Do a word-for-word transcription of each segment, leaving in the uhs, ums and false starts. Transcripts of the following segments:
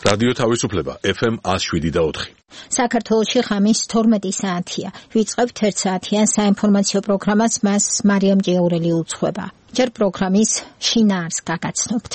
რადიო თავისუფლება ეფ ემ one oh seven და four. საქართველოში ღამის თორმეტი საათია. ვიწყებთ ერთ საათიან საინფორმაციო პროგრამას, მას მარიამ ჭიაურელი უძღვება. ჯერ პროგრამის შინაარს გაგაცნობთ.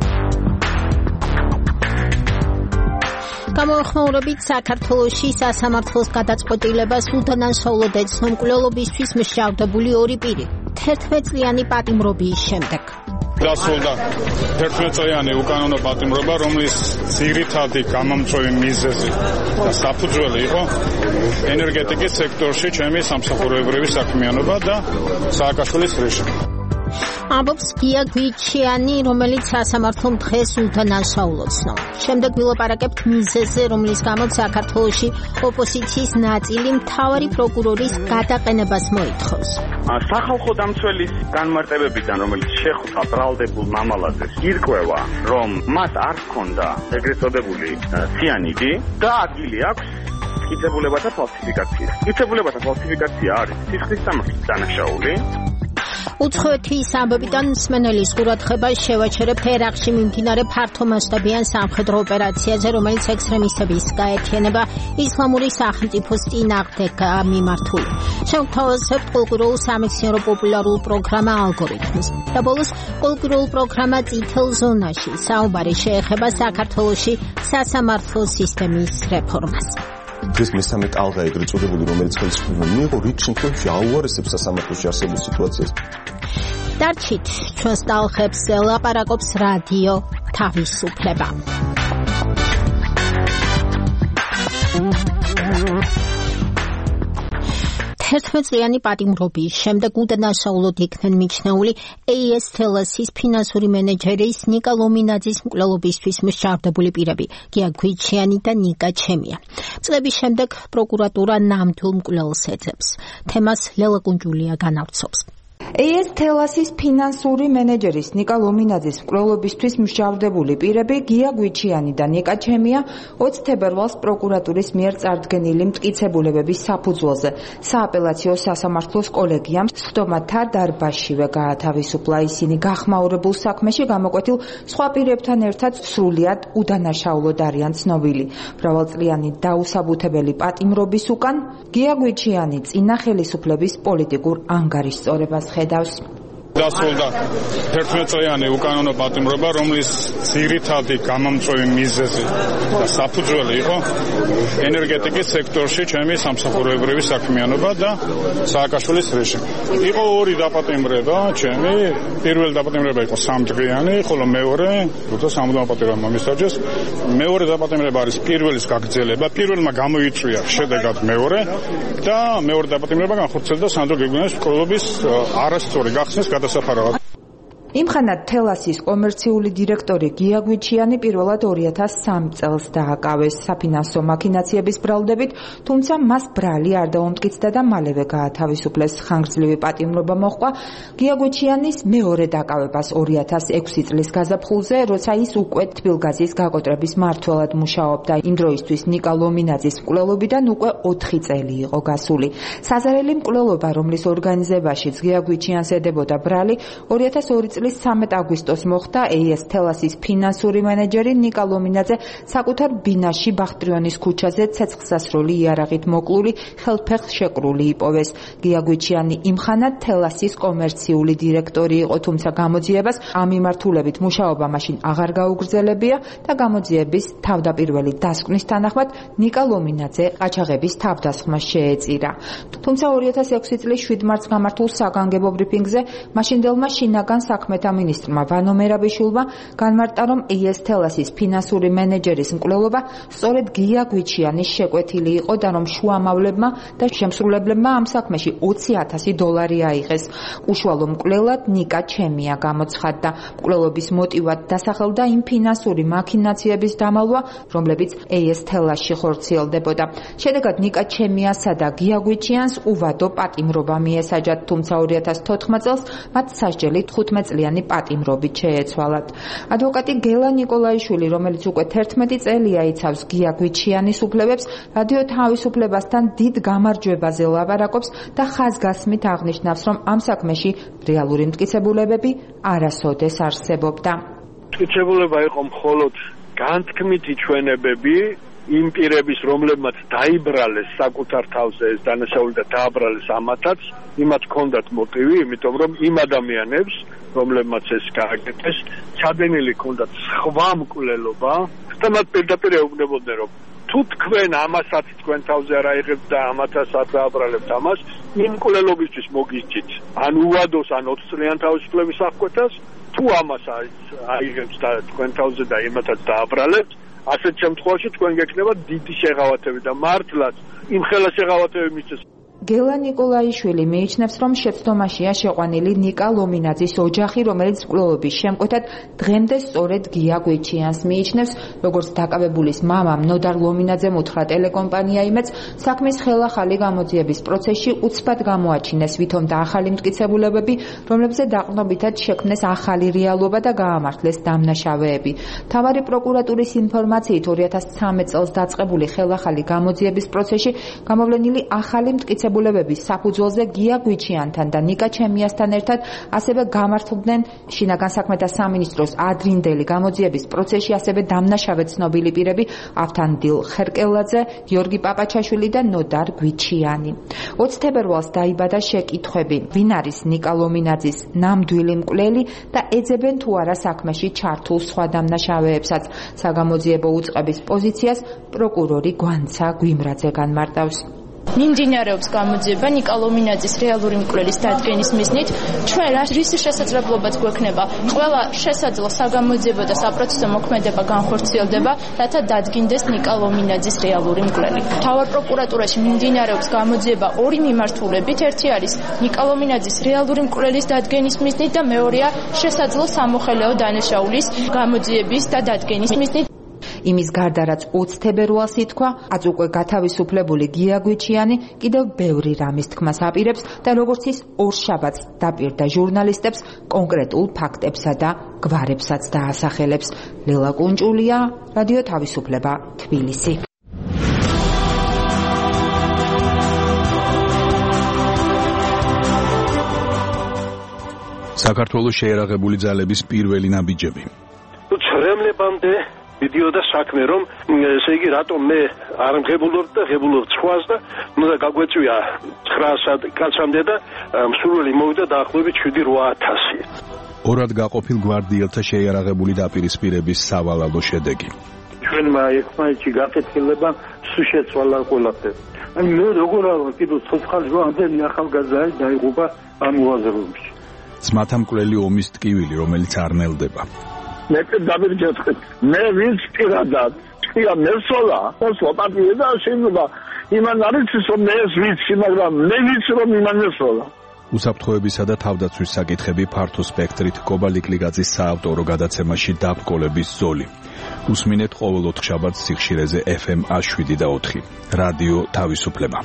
გამოხმაურებით საქართველოში სასამართლოს გადაწყვეტილებას უდანაშაულოდ ეცნო მკვლელობისთვის მსჯავრდებული ორი პირი. თერთმეტ წლიანი პატიმრობის შემდეგ. დასრულდა თერთმეტ წლიანი უკანონო პატიმრობა, რომლის ძირითადი გამომწვევი მიზეზი და საფუძველი იყო ენერგეტიკის სექტორში ჩემი სამსახურებრივი საქმიანობა და სააკაშვილის რეჟიმი. ამბობს გია გვიჩიანი, რომელიც სასამართლომ დღეს უდანაშაულოცნო. შემდეგ ვილაპარაკებთ მიზეზზე, რომლის გამოც საქართველოში ოპოზიციის ნაწილი მთავარი პროკურორის გადაყენებას მოითხოვს. სახალხო დამცველის განმარტებებიდან, რომელიც შეხვდა ბრალდებულ მამალაძეს, ირკვევა, რომ მას არ ჰქონდა ეგრეთ წოდებული ციანიდი და ადგილი აქვს მტკიცებულებათა ფალსიფიკაციას. მტკიცებულებათა ფალსიფიკაცია არის სისხლის სამართლის დანაშაული. უცხოეთის ამბებიდან მსმენელის ყურადღებას შევაჩერებთ ერაყში მიმდინარე ფართომასშტაბიან სამხედრო ოპერაციაზე, რომელიც ექსტრემისტების გაერთიანება ისლამური სახელმწიფოს წინააღმდეგაა მიმართული. შევთავაზებთ კულტურულ სამეცნიერო პოპულარულ პროგრამა ალგორითმს. და ბოლოს კულტურულ პროგრამა წითელ ზონაში საუბარი შეეხება საქართველოში სასამართლო სისტემის რეფორმას. დღეს მესამე ტალღა ეგრეთ წოდებული, რომელიც ხელისუფლებამ მიიღო, რით შემთხვევაში აუარესებს სასამართლოში არსებულ სიტუაციას. დარჩით ჩვენს ტალღებს ლაპარაკობს რადიო თავისუფლება. თერთმეტ წლიანი პატიმრობის შემდეგ უდანაშაულოდ იქნენ მიჩნეული ეი ეს თელასის ფინანსური მენეჯერის ნიკა ლომინაძის მკვლელობისთვის მსჯავრდებული პირები გია გვიჩიანი და ნიკა ჩემია. წლების შემდეგ პროკურატურა ნამდვილ მკვლელს ეძებს. თემას ლელა კუნჯულია განავრცობს. ეი ეს თელასის ფინანსური მენეჯერის ნიკა ლომინაძის მკვლელობისთვის მსჯავრდებული პირები გია გვიჩიანი და ნიკა ჩემია ოცი თებერვალს პროკურატურის მიერ წარდგენილი მტკიცებულებების საფუძველზე სააპელაციო სასამართლოს კოლეგიამ სხდომათა დარბაზშივე გაათავისუფლა. ისინი გახმაურებულ საქმეში გამოკვეთილ სხვა პირებთან ერთად სრულიად უდანაშაულოდ არიან ცნობილი. მრავალწლიანი დაუსაბუთებელი პატიმრობის უკან გია გვიჩიანი წინა ხელისუფლების პოლიტიკურ ანგარიშწორებას ხედავს. დასრულდა თერთმეტ წლიანი უკანონო პატიმრობა, რომლის ძირითადი გამომწვევი მიზეზი და საფუძველი იყო ენერგეტიკის სექტორში ჩემი სამსახურებრივი საქმიანობა და სააკაშვილის რეჟიმი. იყო ორი დაპატიმრება ჩემი, პირველი დაპატიმრება იყო სამდღიანი, ხოლო მეორე, როცა სამუდამო პატიმრობა მისაჯეს, მეორე დაპატიმრება არის პირველის გაგრძელება. პირველმა გამოიწვია შედეგად მეორე და მეორე დაპატიმრება განხორციელდა სანდრო გეგმის მკვლელობის არასწორი გახსნის გადასახარავად. იმხანად თელასის კომერციული დირექტორი გია გვიჩიანი პირველად ორი ათას სამი წელს დააკავეს საფინანსო მაქინაციების ბრალდებით, თუმცა მას ბრალი არ დაუმტკიცდა და მალევე გაათავისუფლეს. ხანგრძლივი პატიმრობა მოჰყვა გია გვიჩიანის მეორე დაკავებას ორი ათას ექვსი წლის გაზაფხულზე, როცა ის უკვე თბილგაზის გაკოტრების მმართველად მუშაობდა. იმ დროისთვის ნიკა ლომინაძის მკვლელობიდან უკვე ოთხი წელი იყო გასული. საზარელი მკვლელობა, რომლის ორგანიზებაშიც გია გვიჩიანს ედებოდა ბრალი, ორი ათას ორი წლის სამი აგვისტოს მოხდა. ეი ეს თელასის ფინანსური მენეჯერი ნიკა ლომინაძე საკუთარ ბინაში ბახტრიონის ქუჩაზე ცეცხლსასროლი იარაღით მოკლული, ხელფეხს შეკრული იპოვეს. გია გვიჩიანი იმხანად თელასის კომერციული დირექტორი იყო, თუმცა გამოძიებას ამ მიმართულებით მუშაობა მაშინ აღარ გაუგრძელებია და გამოძიების თავდაპირველი დასკვნის თანახმად ნიკა ლომინაძე ყაჩაღების თავდასხმას შეეწირა. თუმცა ორი ათას ექვსი წლის შვიდ მარტს გამართულ საგანგებო ბრიფინგზე მაშინდელმა შინაგან საქმეთა მინისტრმა ვანო მერაბიშვილმა განმარტა, რომ ეი ეს თელასის ფინანსური მენეჯერის მკვლელობა სწორედ გია გვიჩიანის შეკვეთილი იყო და რომ შუამავლებმა და შემსრულებლებმა ამ საქმეში ოცი ათასი დოლარი აიღეს. უშუალო მკვლელად ნიკა ჩემია გამოცხადდა. მკვლელობის მოტივად დასახელდა იმ ფინანსური მაქინაციების დამალვა, რომლებიც ეი ეს თელასში ხორციელდებოდა. შედეგად ნიკა ჩემიასა და გია გვიჩიანს უვადო პატიმრობა მიესაჯათ, თუმცა ორი ათას თოთხმეტ წელს მათ სასჯელი თხუთმეტ წლიანი პატიმრობით შეეცვალათ. ადვოკატი გელა ნიკოლაიშვილი, რომელიც უკვე თერთმეტი წელია იცავს გია გვიჩიანის უფლებებს, რადიო თავისუფლებასთან დიდ გამარჯვებაზე ლაპარაკობს და ხაზგასმით აღნიშნავს, რომ ამ საქმეში რეალური მტკიცებულებები არასოდეს არსებობდა. მტკიცებულება იყო მხოლოდ განთქმითი ჩვენებები იმ პირების, რომლებმაც დაიბრალეს საკუთარ თავზე ეს დანაშაული და დააბრალეს ამათაც, იმათ ჰქონდათ მოტივი, იმიტომ რომ იმ ადამიანებს, რომლებმაც ეს გააკეთეს, ჩადენილი ჰქონდათ სხვა მკვლელობა, თუმცა პირდაპირ ეუბნებოდნენ, რომ თუ თქვენ ამასაც თქვენ თავზე არ აიღებთ და ამათაც არ დააბრალებთ ამას, იმ მკვლელობისთვის მოგიჭით, ან უვადოს, ან ოცი წლიან თავისუფლების აღკვეთას, თუ ამას აიღებთ და თქვენ თავზე და იმათაც დააბრალებთ, ასეთ შემთხვევაში თქვენ გექნება დიდი შეღავათები და მართლაც იმ ხელა შეღავათები მისცეს. გელა ნიკოლაიშვილი მიიჩნევს, რომ შეცდომაშია შეყვანილი ნიკა ლომინაძის ოჯახი, რომელიც მკვლელობის შემკვეთად დღემდე სწორედ გია გვიჩიანს მიიჩნევს, როგორც დაკავებულის მამამ ნოდარ ლომინაძემ უთხრა ტელეკომპანია იმედს, საქმის ხელახალი გამოძიების პროცესში უცბად გამოაჩინეს ვითომ და ახალი მტკიცებულებები, რომლებზე დაყრდნობითად შექმნეს ახალი რეალობა და გაამართლეს დამნაშავეები. მთავარი პროკურატურის ინფორმაციით ორი ათას ცხრამეტ წელს დაწყებული ხელახალი გამოძიების პროცესში გამოვლენილი ახალი მტკიცებულებები საფუძველზე გია გვიჩიანთან და ნიკა ჩემიასთან ერთად ასევე გამართლდნენ შინაგან საქმეთა სამინისტროს ადრინდელი გამოძიების პროცესში ასევე დამნაშავე ცნობილი პირები ავთანდილ ხერკელაძე, გიორგი პაპაჩაშვილი და ნოდარ გვიჩიანი. ოცი თებერვალს დაიბადა შეკითხვები, ვინ არის ნიკა ლომინაძის ნამდვილი მკვლელი და ეძებენ თუ არა საქმეში ჩართულ სხვა დამნაშავეებსაც. საგამოძიებო უწყების პოზიციას პროკურორი გვანცა გვიმრაძე განმარტავს. მიმდინარეობს გამოძიება ნიკა ლომინაძის რეალური მკვლელის დადგენის მიზნით. ჩვენ რის შესაძლებლობაც გვექნება ყველა შესაძლო საგამოძიებო და საპროცესო მოქმედება განხორციელდება, რათა დადგინდეს ნიკა ლომინაძის რეალური მკვლელი. მთავარ პროკურატურაში მიმდინარეობს გამოძიება ორი მიმართულებით. ერთი არის ნიკა ლომინაძის რეალური მკვლელის დადგენის მიზნით და მეორეა შესაძლო სამოხელეო დანაშაულის გამოძიების და დადგენის მიზნით. იმის გარდა რაც ოცი თებერვალს ითქვა, აც უკვე გათავისუფლებული გია გვიჩიანი კიდევ ბევრი რამის თქმას აპირებს და როგორც ის ორშაბათს დაპირდა ჟურნალისტებს კონკრეტულ ფაქტებსა და გვარებსაც დაასახელებს. ლელა კუნჭულია, რადიო თავისუფლება, თბილისი. საქართველოს შეერაღებული ძალების პირველი ნაბიჯები. ცრემლებამდე მიდიოდა საქმე, რომ ესე იგი რატომ მე არ მღებულობ და ღებულობ სხვას და ნუ და გაგვეწვია ცხრაასად კაცამდე და მსურველი მოვიდა დაახლოებით შვიდი რვა ათასი. ორად გაყოფილ გვარდიელთა შეიარაღებული დაპირისპირების სავალალო შედეგი. ჩვენმა ერთმანეთში გაკეთილება სულ შეცვალა ყველაფერი. აი მე როგორ არა კიდევ ცოცხალი ამდენი ახალგაზრდა დაიღუპა ამ უაზროებში. ძმათა მკვლელი ომის ტკივილი, რომელიც არ ნელდება. მე დავირჯეთქეთ მე ვინც პირადად თქვია მესოლა ოსო პარტია და შეიძლება იმან არის რომ მე ვიცი მაგრამ მე ვიცი რომ იმან მესოლა. უსაფრთხოებისა და თავდაცვის საკითხები ფართო სპექტრით კობალიკლიგაძის საავტორო გადაცემაში დაბრკოლების ზოლი. უსმინეთ ყოველ ოთხშაბათს სიხშირეზე ეფ ემ შვიდი და ოთხი. რადიო თავისუფლება.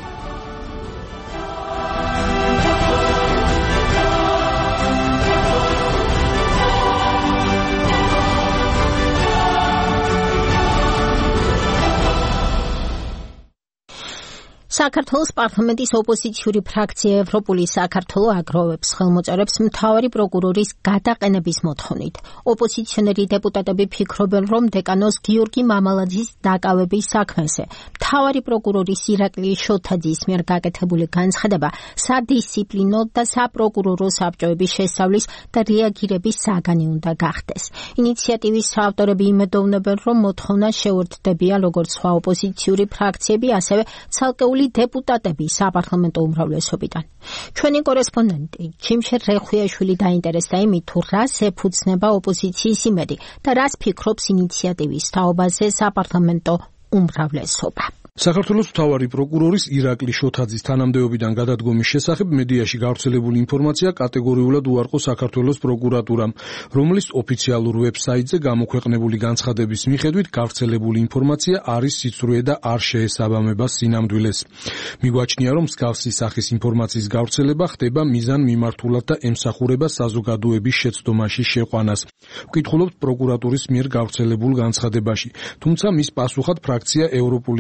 საქართველოს პარლამენტის ოპოზიციური ფრაქცია ევროპული საქართველო აგროვებს ხელმოწერებს მთავარი პროკურორის გადაყენების მოთხოვნით. ოპოზიციონერი დეპუტატები ფიქრობენ, რომ დეკანოს გიორგი მამალაძის დაკავების საქმეზე მთავარი პროკურორის ირაკლი შოთაძის მიერ გაკეთებული განცხადება სადისციპლინო და საპროკურორო საბჭოების შესწავლის და რეაგირების საგანი უნდა გახდეს. ინიციატივის ავტორები იმედოვნებენ, რომ მოთხოვნა შეუერთდებიან როგორც სხვა ოპოზიციური ფრაქციები, ასევე ცალკეული დეპუტატები საპარლამენტო უმრავლესობიდან. ჩვენი კორესპონდენტი ჩიმშერ რეხუიაშვილი დაინტერესდა იმით, თუ რას ეფუძნება ოპოზიციის იმედი და რას ფიქრობს ინიციატივის თაობაზე საპარლამენტო უმრავლესობა. საქართველოს მთავარი პროკურორის ირაკლი შოთაძის თანამდებობიდან გადადგომის შესახებ მედიაში გავრცელებული ინფორმაცია კატეგორიულად უარყო საქართველოს პროკურატურამ, რომლის ოფიციალურ ვებსაიტზე გამოქვეყნებული განცხადების მიხედვით გავრცელებული ინფორმაცია არის სიცრუე და არ შეესაბამება სინამდვილეს. მიგვაჩნია, რომ მსგავსი სახის ინფორმაციის გავრცელება ხდება მიზანმიმართულად და ემსახურება საზოგადოების შეცდომაში შეყვანას. ვკითხულობთ პროკურატურის მიერ გავრცელებულ განცხადებაში, თუმცა მის პასუხად ფრაქცია ევროპული საქართველოს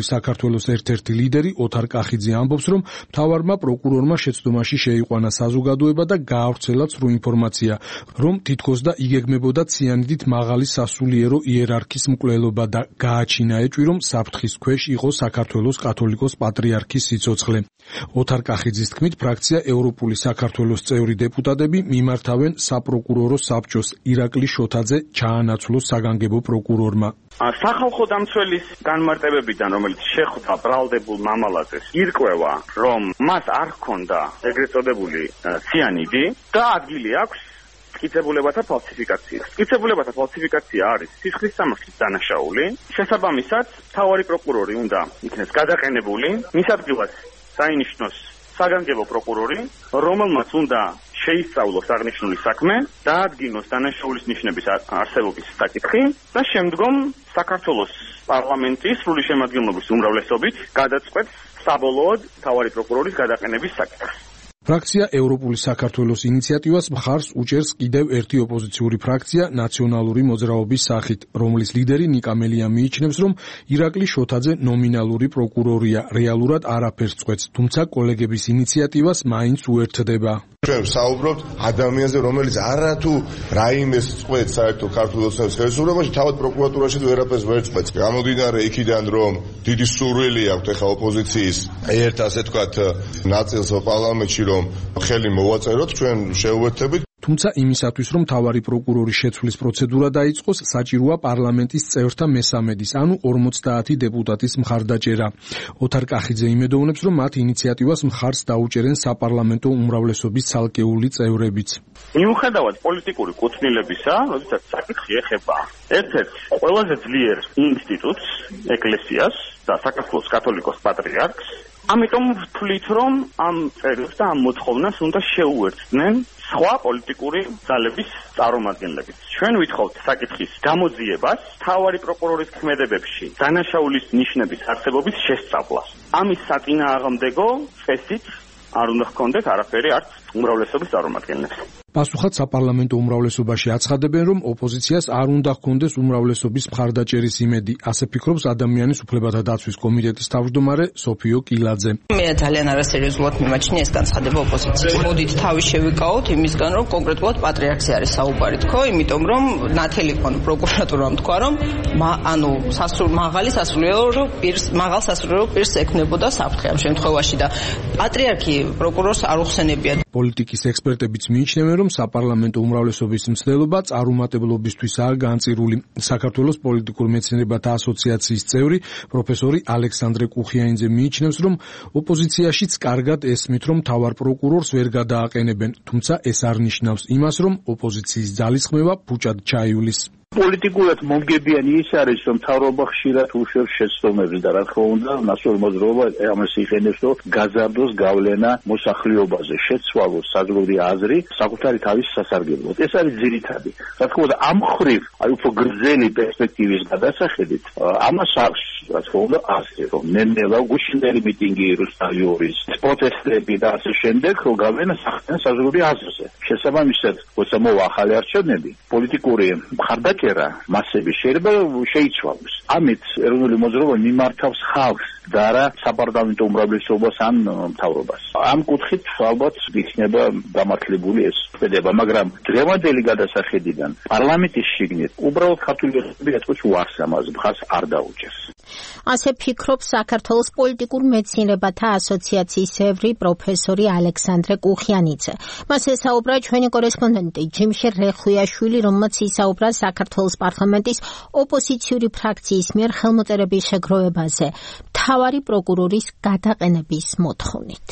საქართველოს ერთ-ერთი ლიდერი ოთარ კახიძე ამბობს, რომ მთავარმა პროკურორმა შეცდომაში შეიყვანა საზოგადოება და გაავრცელა ცრუ ინფორმაცია, რომ თითქოს და იგეგმებოდა ციანიდით მაღალი სასულიერო იერარქის მკვლელობა და გააჩინა ეჭვი, რომ საფრთხის ქვეშ იყო საქართველოს კათოლიკოს პატრიარქის სიცოცხლე. ოთარ კახიძის თქმით, ფრაქცია ევროპული საქართველოს წევრი დეპუტატები მიმართავენ საპროკურორო საბჭოს ირაკლი შოთაძე ჩაანაცვლოს საგანგებო პროკურორმა. სახალხო დამცველის განმარტებებიდან, რომელიც შეხვდა ბრალდებულ მამალაძეს, ირკვევა, რომ მას არ ჰქონდა ეგრეთ წოდებული ციანიდი და ადგილი აქვს მტკიცებულებათა ფალსიფიკაციას. მტკიცებულებათა ფალსიფიკაცია არის სისხლის სამართლის დანაშაული. შესაბამისად, მთავარი პროკურორი უნდა იქნეს გადაყენებული, მის ადგილას დაინიშნოს საგანგებო პროკურორი, რომელმაც უნდა შეისწავლოს აღნიშნული საქმე, დაადგინოს დანაშაულის ნიშნების არსებობის საკითხი და შემდგომ საქართველოს პარლამენტის სრული შემადგენლობის უმრავლესობით გადაწყვეტს საბოლოოდ მთავარი პროკურორის გადაყენების საკითხს. ფრაქცია ევროპული საქართველოს ინიციატივას მხარს უჭერს კიდევ ერთი ოპოზიციური ფრაქცია ნაციონალური მოძრაობის სახით, რომლის ლიდერი ნიკა მელია მიიჩნევს, რომ ირაკლი შოთაძე ნომინალური პროკურორია, რეალურად არაფერს წყვეტს, თუმცა კოლეგების ინიციატივას მაინც უერთდება. ჩვენ საუბრობთ ადამიანზე, რომელიც არათუ რაიმეს წყვეტს საერთო ქართულ ოცნების ხელისუფლებაში, თავად პროკურატურაში ვერაფერს ვერ წყვეტს. გამომდინარე იქიდან, რომ დიდი სურვილი აქვს ახლა ოპოზიციის ერთ ასე თქვათ ნაწილს პარლამენტში, რომ ხელი მოვაწეროთ, ჩვენ შეუერთებით. თუმცა იმისათვის, რომ მთავარი პროკურორის შეცვლის პროცედურა დაიწყოს, საჭიროა პარლამენტის წევრთა მესამედის, ანუ ორმოცდაათი დეპუტატის მხარდაჭერა. ოთარ კახიძე იმედოვნებს, რომ მათ ინიციატივას მხარს დაუჭერენ საპარლამენტო უმრავლესობის ცალკეული წევრებიც. მიუხედავად პოლიტიკური კუთვნილებისა, როდესაც საკითხი ეხება ერთ-ერთ ყველაზე ძლიერ ინსტიტუტს, ეკლესიას და საქართველოს კათოლიკოს პატრიარქს, ამიტომ ვთვლით, რომ ამ წერილს და ამ მოთხოვნას უნდა შეუერთდნენ სხვა პოლიტიკური ძალების წარმომადგენლები. ჩვენ ვითხოვთ საკითხის გამოძიებას მთავარი პროკურორის ქმედებებში დანაშაულის ნიშნების არსებობის შესწავლას. ამის საწინააღმდეგო წესით არ უნდა ჰქონდეთ არაფერი არც უმრავლესობის წარმომადგენლებს. პასუხად საპარლამენტო უმრავლესობაში აცხადებენ, რომ ოპოზიციას არ უნდა ჰქონდეს უმრავლესობის მხარდაჭერის იმედი, ასე ფიქრობს ადამიანის უფლებათა დაცვის კომიტეტის თავმჯდომარე სოფიო კილაძე. მე ძალიან არასერიოზულად მიმაჩნია ეს განცხადება ოპოზიციას. მოდით თავი შევიკავოთ იმისგან, რომ კონკრეტულად პატრიარქზე არის საუბარი თქო, იმიტომ რომ ნათელი ყო პროკურატურამ თქვა, რომ ანუ სასრულ მაღალი სასულიერო პირს, მაღალ სასულიერო პირს ექმნებოდა საფრთხე ამ შემთხვევაში და პატრიარქი პროკურორს არ უხსენებია. პოლიტიკის ექსპერტებიც მიიჩნევენ, რომ საპარლამენტო უმრავლესობის მცდელობა წარუმატებლობისთვისაა განწირული. საქართველოს პოლიტიკურ მეცნიერებათა ასოციაციის წევრი პროფესორი ალექსანდრე კუხიანიძე მიიჩნევს, რომ ოპოზიციაშიც კარგად ესმით, რომ მთავარ პროკურორს ვერ გადააყენებენ, თუმცა ეს არ ნიშნავს იმას, რომ ოპოზიციის ძალისხმევა ფუჭად ჩაივლის. პოლიტიკურად მომგებიანი ის არის, რომ მთავრობა ხშირად უშვებს შეცდომებს და რა თქმა უნდა, ნაციონალური მოძრაობა ამას იყენებს, რომ გაზარდოს გავლენა მოსახლეობაზე, შეცვალოს საზღვრული აზრი საკუთარი თავის სასარგებლოდ. ეს არის ძირითადი. რა თქმა უნდა, ამ ხრივ, აი უფრო გრძელი პერსპექტივის გადასახედით, ამას აქვს, რა თქმა უნდა, აზრი, რომ ნელ-ნელა გუშინდელი მიტინგი რუსთავის, პროტესტები და ასე შემდეგ, რომ გავლენა სახდენ საზღვრული აზრზე. შესაბამისად, როცა მოვა ახალი არჩევნები, პოლიტიკური მხარდაჭერა მასები შეიძლება შეიცვალოს. ამით ეროვნული მოძრაობა მიმართავს ხალხს და არა საპარლამენტო უმრავლესობას ან მთავრობას. ამ კუთხით ალბათ იქნება გამართლებული ეს ქმედება, მაგრამ დღევანდელი გადასახედიდან პარლამენტის შიგნით უბრალოდ ქართული ეთნიკოს უარს ამას მხარს არ დაუჭერს. ასე ფიქრობს საქართველოს პოლიტიკურ მეცნიერებათა ასოციაციის წევრი პროფესორი ალექსანდრე კუხიანიძე. მას ესაუბრა ჩვენი კორესპონდენტი ჯიმშერ რეხვიაშვილი, რომელმაც ისაუბრა საქართველოს პარლამენტის ოპოზიციური ფრაქციის მიერ ხელმოწერების შეგროვებაზე მთავარი პროკურორის გადაყენების მოთხოვნით.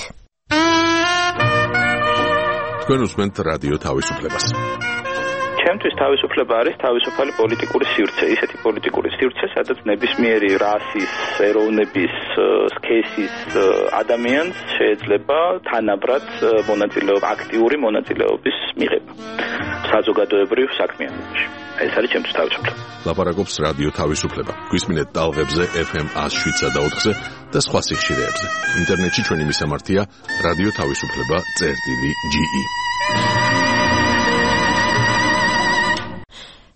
თქვენ უსმენთ რადიო თავისუფლებას. ჩემთვის თავისუფლება არის თავისუფალი პოლიტიკური სივრცე, ისეთი პოლიტიკური სივრცე, სადაც ნებისმიერი რასის, ეროვნების, სქესის ადამიანს შეიძლება თანაბრად მონაწილეობა, აქტიური მონაწილეობის მიღება საზოგადოებრივ საქმიანობაში. ეს არის ჩემთვის თავისუფლება. ლაპარაკობს რადიო თავისუფლება. გვისმინეთ ტალღებზე ეფ ემ one oh seven და ოთხზე და სხვა სიხშირეებზე. ინტერნეტში ჩვენი მისამართია რადიო თავისუფლება წერტილი ჯი ი.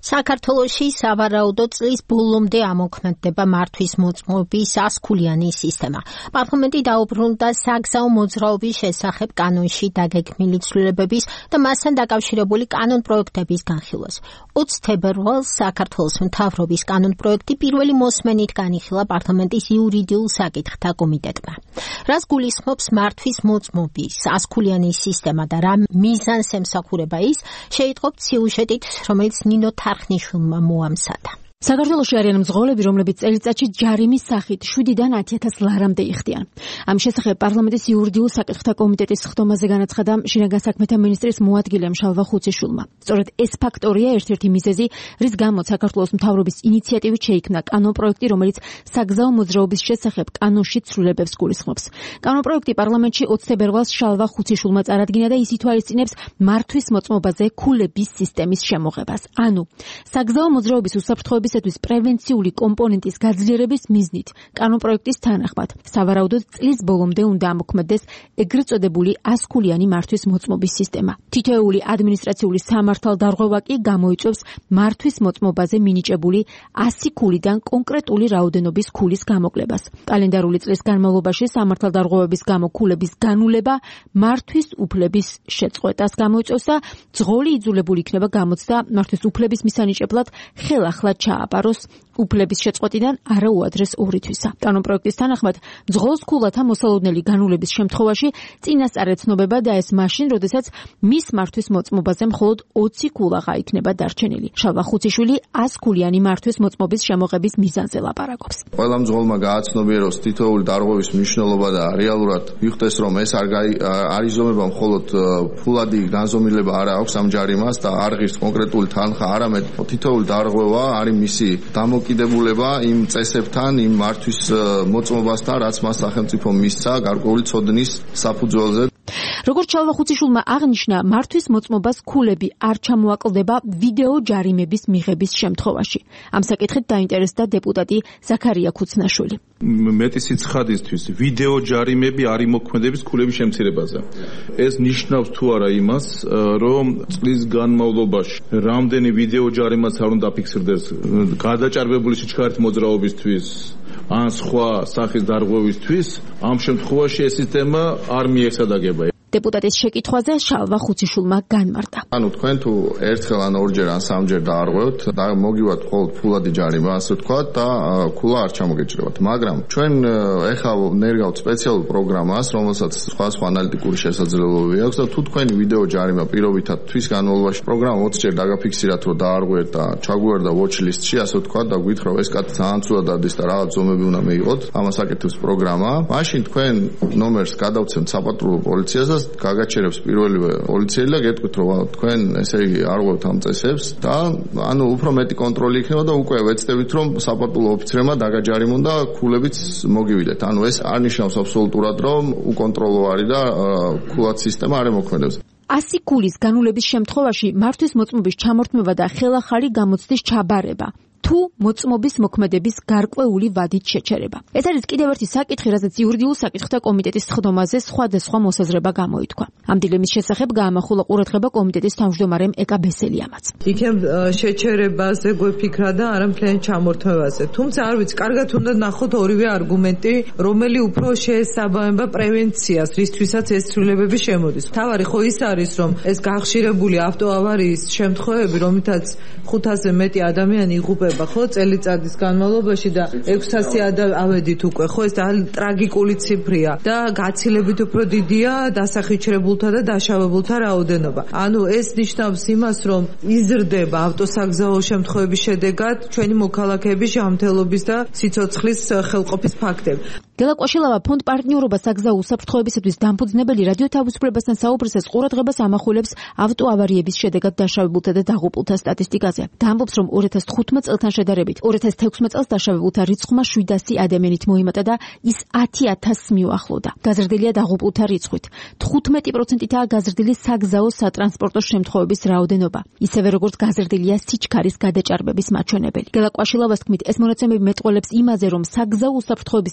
საქართველოში სავარაუდო წლის ბოლომდე ამოქმედდება მართვის მოწმობის ასქულიანი სისტემა. პარლამენტი დაუბრუნდა საგზაო მოძრაობის შესახებ კანონში დაგეგმილი ცვლილებების და მასთან დაკავშირებული კანონპროექტების განხილვას. ოცი თებერვალს საქართველოს მთავრობის კანონპროექტი პირველი მოსმენით განიხილა პარლამენტის იურიდიულ საკითხთა კომიტეტმა. რას გულისხმობს მართვის მოწმობის ასქულიანი სისტემა და რა მიზანს ემსახურება ის, შეიტყობთ სიუჟეტით, რომელიც ნინო ხნიშულმა მოამზადა. საქართველოში არიან მძღოლები, რომლებიც წელიწადში ჯარიმის სახით შვიდიდან ათი ათას ლარამდე იხდიან. ამ შესახებ პარლამენტის იურიდიულ საკითხთა კომიტეტის ხდომაზე განაცხადა შინაგან საქმეთა მინისტრის მოადგილე მშალვა ხუციშვილმა. სწორედ ეს ფაქტორია ერთ-ერთი მიზეზი, რის გამოც საქართველოს მთავრობის ინიციატივით შეიქმნა კანონპროექტი, რომელიც საგზაო მოძრაობის შესახებ კანონში ცვლილებებს გულისხმობს. კანონპროექტი პარლამენტში ოცი თებერვალს შალვა ხუციშვილმა წარადგინა და ის ითვალისწინებს მართვის მოწმობაზე ქულების სისტემის შემოღებას. ანუ საგზაო მოძრაობის უსაფრთხოების პრევენციული კომპონენტის გაძლიერების მიზნით კანონპროექტის თანახმად სავარაუდოდ წლის ბოლომდე უნდა ამოქმედდეს ეგრეთ წოდებული ასქულიანი მართვის მოწმობის სისტემა. თითოეული ადმინისტრაციული სამართალდარღვევა კი გამოიწვევს მართვის მოწმობაზე მინიჭებული ასი ქულიდან კონკრეტული რაოდენობის ქულის გამოკლებას. კალენდარული წლის განმავლობაში სამართალდარღვევების გამო ქულების განულება მართვის უფლების შეწყვეტას გამოიწვევს და ძღოლი იძულებული იქნება გამოცდა მართვის უფლების მისანიჭებლად ხელახლა აპაროს უფლების შეწყვეტიდან არა უადრეს ორი თვისა. კანონპროექტის თანახმად მძღოლს ქულათა მოსალოდნელი განულების შემთხვევაში წინასწარ ეცნობება და ეს მაშინ, როდესაც მის მართვის მოწმობაზე მხოლოდ ოცი ქულა იქნება დარჩენილი. შალვა ხუციშვილი ასქულიანი მართვის მოწმობის შემოღების მიზანზე ლაპარაკობს. ყველა მძღოლმა გააცნობიეროს თითოეული დარღვევის მნიშვნელობა და რეალურად ვიხდეს, რომ ეს არ არ იზომება მხოლოდ ფულადი განზომილება არა აქვს ამ ჯარიმას და არ ღირს კონკრეტული თანხა, არამედ თითოეული დარღვევა არის მისი დამოკიდებულება იმ წესებთან, იმ მართვის მოწმობასთან, რაც მას სახელმწიფო მისცა გარკვეული ცოდნის საფუძველზე. როგორც შალვა ხუციშვილმა აღნიშნა, მართვის მოწმობას ქულები არ ჩამოაკლდება ვიდეო ჯარიმების მიღების შემთხვევაში. ამ საკითხით დაინტერესდა დეპუტატი ზაქარია ქუცნაშვილი. მეტი სიცხადისთვის ვიდეო ჯარიმები არ იმოქმედების ქულების შემცირებაზე. ეს ნიშნავს თუ არა იმას, რომ წლის განმავლობაში რამდენი ვიდეო ჯარიმაც არ უნდა დაფიქსირდეს გადაჭარბებული სიჩქარით მოძრაობისთვის ან სხვა სახის დარღვევისთვის, ამ შემთხვევაში ეს სისტემა არ მიესადაგება. დეპუტატის შეკითხვაზე შალვა ხუციშვილმა განმარტა. ანუ თქვენ თუ ერთხელ ან ორჯერ ან სამჯერ დაარღვევთ და მოგივათ მხოლოდ ფულადი ჯარიმა, ასე ვთქვათ, და ქულა არ ჩამოგეჭრებათ. მაგრამ ჩვენ ეხლა ნერგავთ სპეციალურ პროგრამას, რომელსაც სხვა სხვა ანალიტიკური შესაძლებლობები აქვს და თუ თქვენი ვიდეო ჯარიმა პირობითად თვის განმავლობაში პროგრამა ოცჯერ დაგაფიქსირათ, რომ დაარღვევთ და ჩაგვიარდა watch list-ში, ასე ვთქვათ, და გითხრა ეს კაცი ძალიან ცუდად არის და რაღაც ზომები უნდა მიიღოთ, ამას აკეთებს პროგრამა. მაშინ თქვენ ნომერს გადავცემთ საპატრულო პოლიციას, გაგაჩერებს პირველივე პოლიციელი და გეტყვით, რომ თქვენ ესე იგი არღვევთ ამ წესებს და ანუ უფრო მეტი კონტროლი იქნება და უკვე ვეცდებით, რომ საპატრულო ოფიცრებმა დაგაჯარიმონ და ქულებიც მოგივიდეთ. ანუ ეს არ ნიშნავს აბსოლუტურად, რომ უკონტროლო არის და ქულათ სისტემა არ ემოქმედებს. ასი ქულის განულების შემთხვევაში მართვის მოწმობის ჩამორთმევა და ხელახალი გამოცდის ჩაბარება თუ მოწმობის მოქმედების გარკვეული ვადით შეჩერება. ეს არის კიდევ ერთი საკითხი, რასაც იურიდიულ საკითხთა კომიტეტის ხდომაზე სხვადასხვა მოსაზრება გამოითქვა. ამ დილემის შესახებ გაამახვილა ყურადღება კომიტეტის თავმჯდომარემ ეკა ბესელიამაც. იქნებ შეჩერებაზე გვეფიქრა და არა მთლიან ჩამორთმევაზე. თუმცა არ ვიცი, კარგად უნდა ნახოთ ორივე არგუმენტი, რომელი უფრო შეესაბამება პრევენციას, რისთვისაც ეს ცვლილებები შემოდის. თავარი ხო ის არის, რომ ეს გახშირებული ავტოავარიის შემთხვევები, რომლითაც ხუთასზე მეტი ადამიანი იღუპება ხო წელიწადის განმავლობაში და ექვსასი ავედით უკვე ხო ეს ტრაგიკული ციფრია და გაცილებით უფრო დიდია დასახიჩრებულთა და დაშავებულთა რაოდენობა. ანუ ეს ნიშნავს იმას, რომ იზრდება ავტოსაგზაო შემთხვევების შედეგად ჩვენი მოქალაქეების ჟამთელობის და სიცოცხლის ხელყოფის ფაქტები. გელა კვაშილავა ფონდ პარტნიორობა საგზაო უსაფრთხოებისათვის დამფუძნებელი რადიო თავისუფლებასთან საუბრისას ყურადღებას ამახვილებს ავტოავარიების შედეგად დაშავებულთა და დაღუპულთა სტატისტიკაზე. და ამბობს, რომ ორი ათას თხუთმეტ წელთან შედარებით ორი ათას თექვსმეტ წელს დაშავებულთა რიცხვმა შვიდასი ადამიანით მოიმატა და ის ათი ათასს მიუახლოვდა. გაზრდილია დაღუპულთა რიცხვით. თხუთმეტი პროცენტითაა გაზრდილი საგზაო სატრანსპორტო შემთხვევების რაოდენობა. ისევე როგორც გაზრდილია სიჩქარის გადაჭარბების მაჩვენებელი. გელა კვაშილავას თქმით, ეს მონაცემები მეტყველებს იმაზე, რომ საგზაო უსაფრთხოების მიმართულებით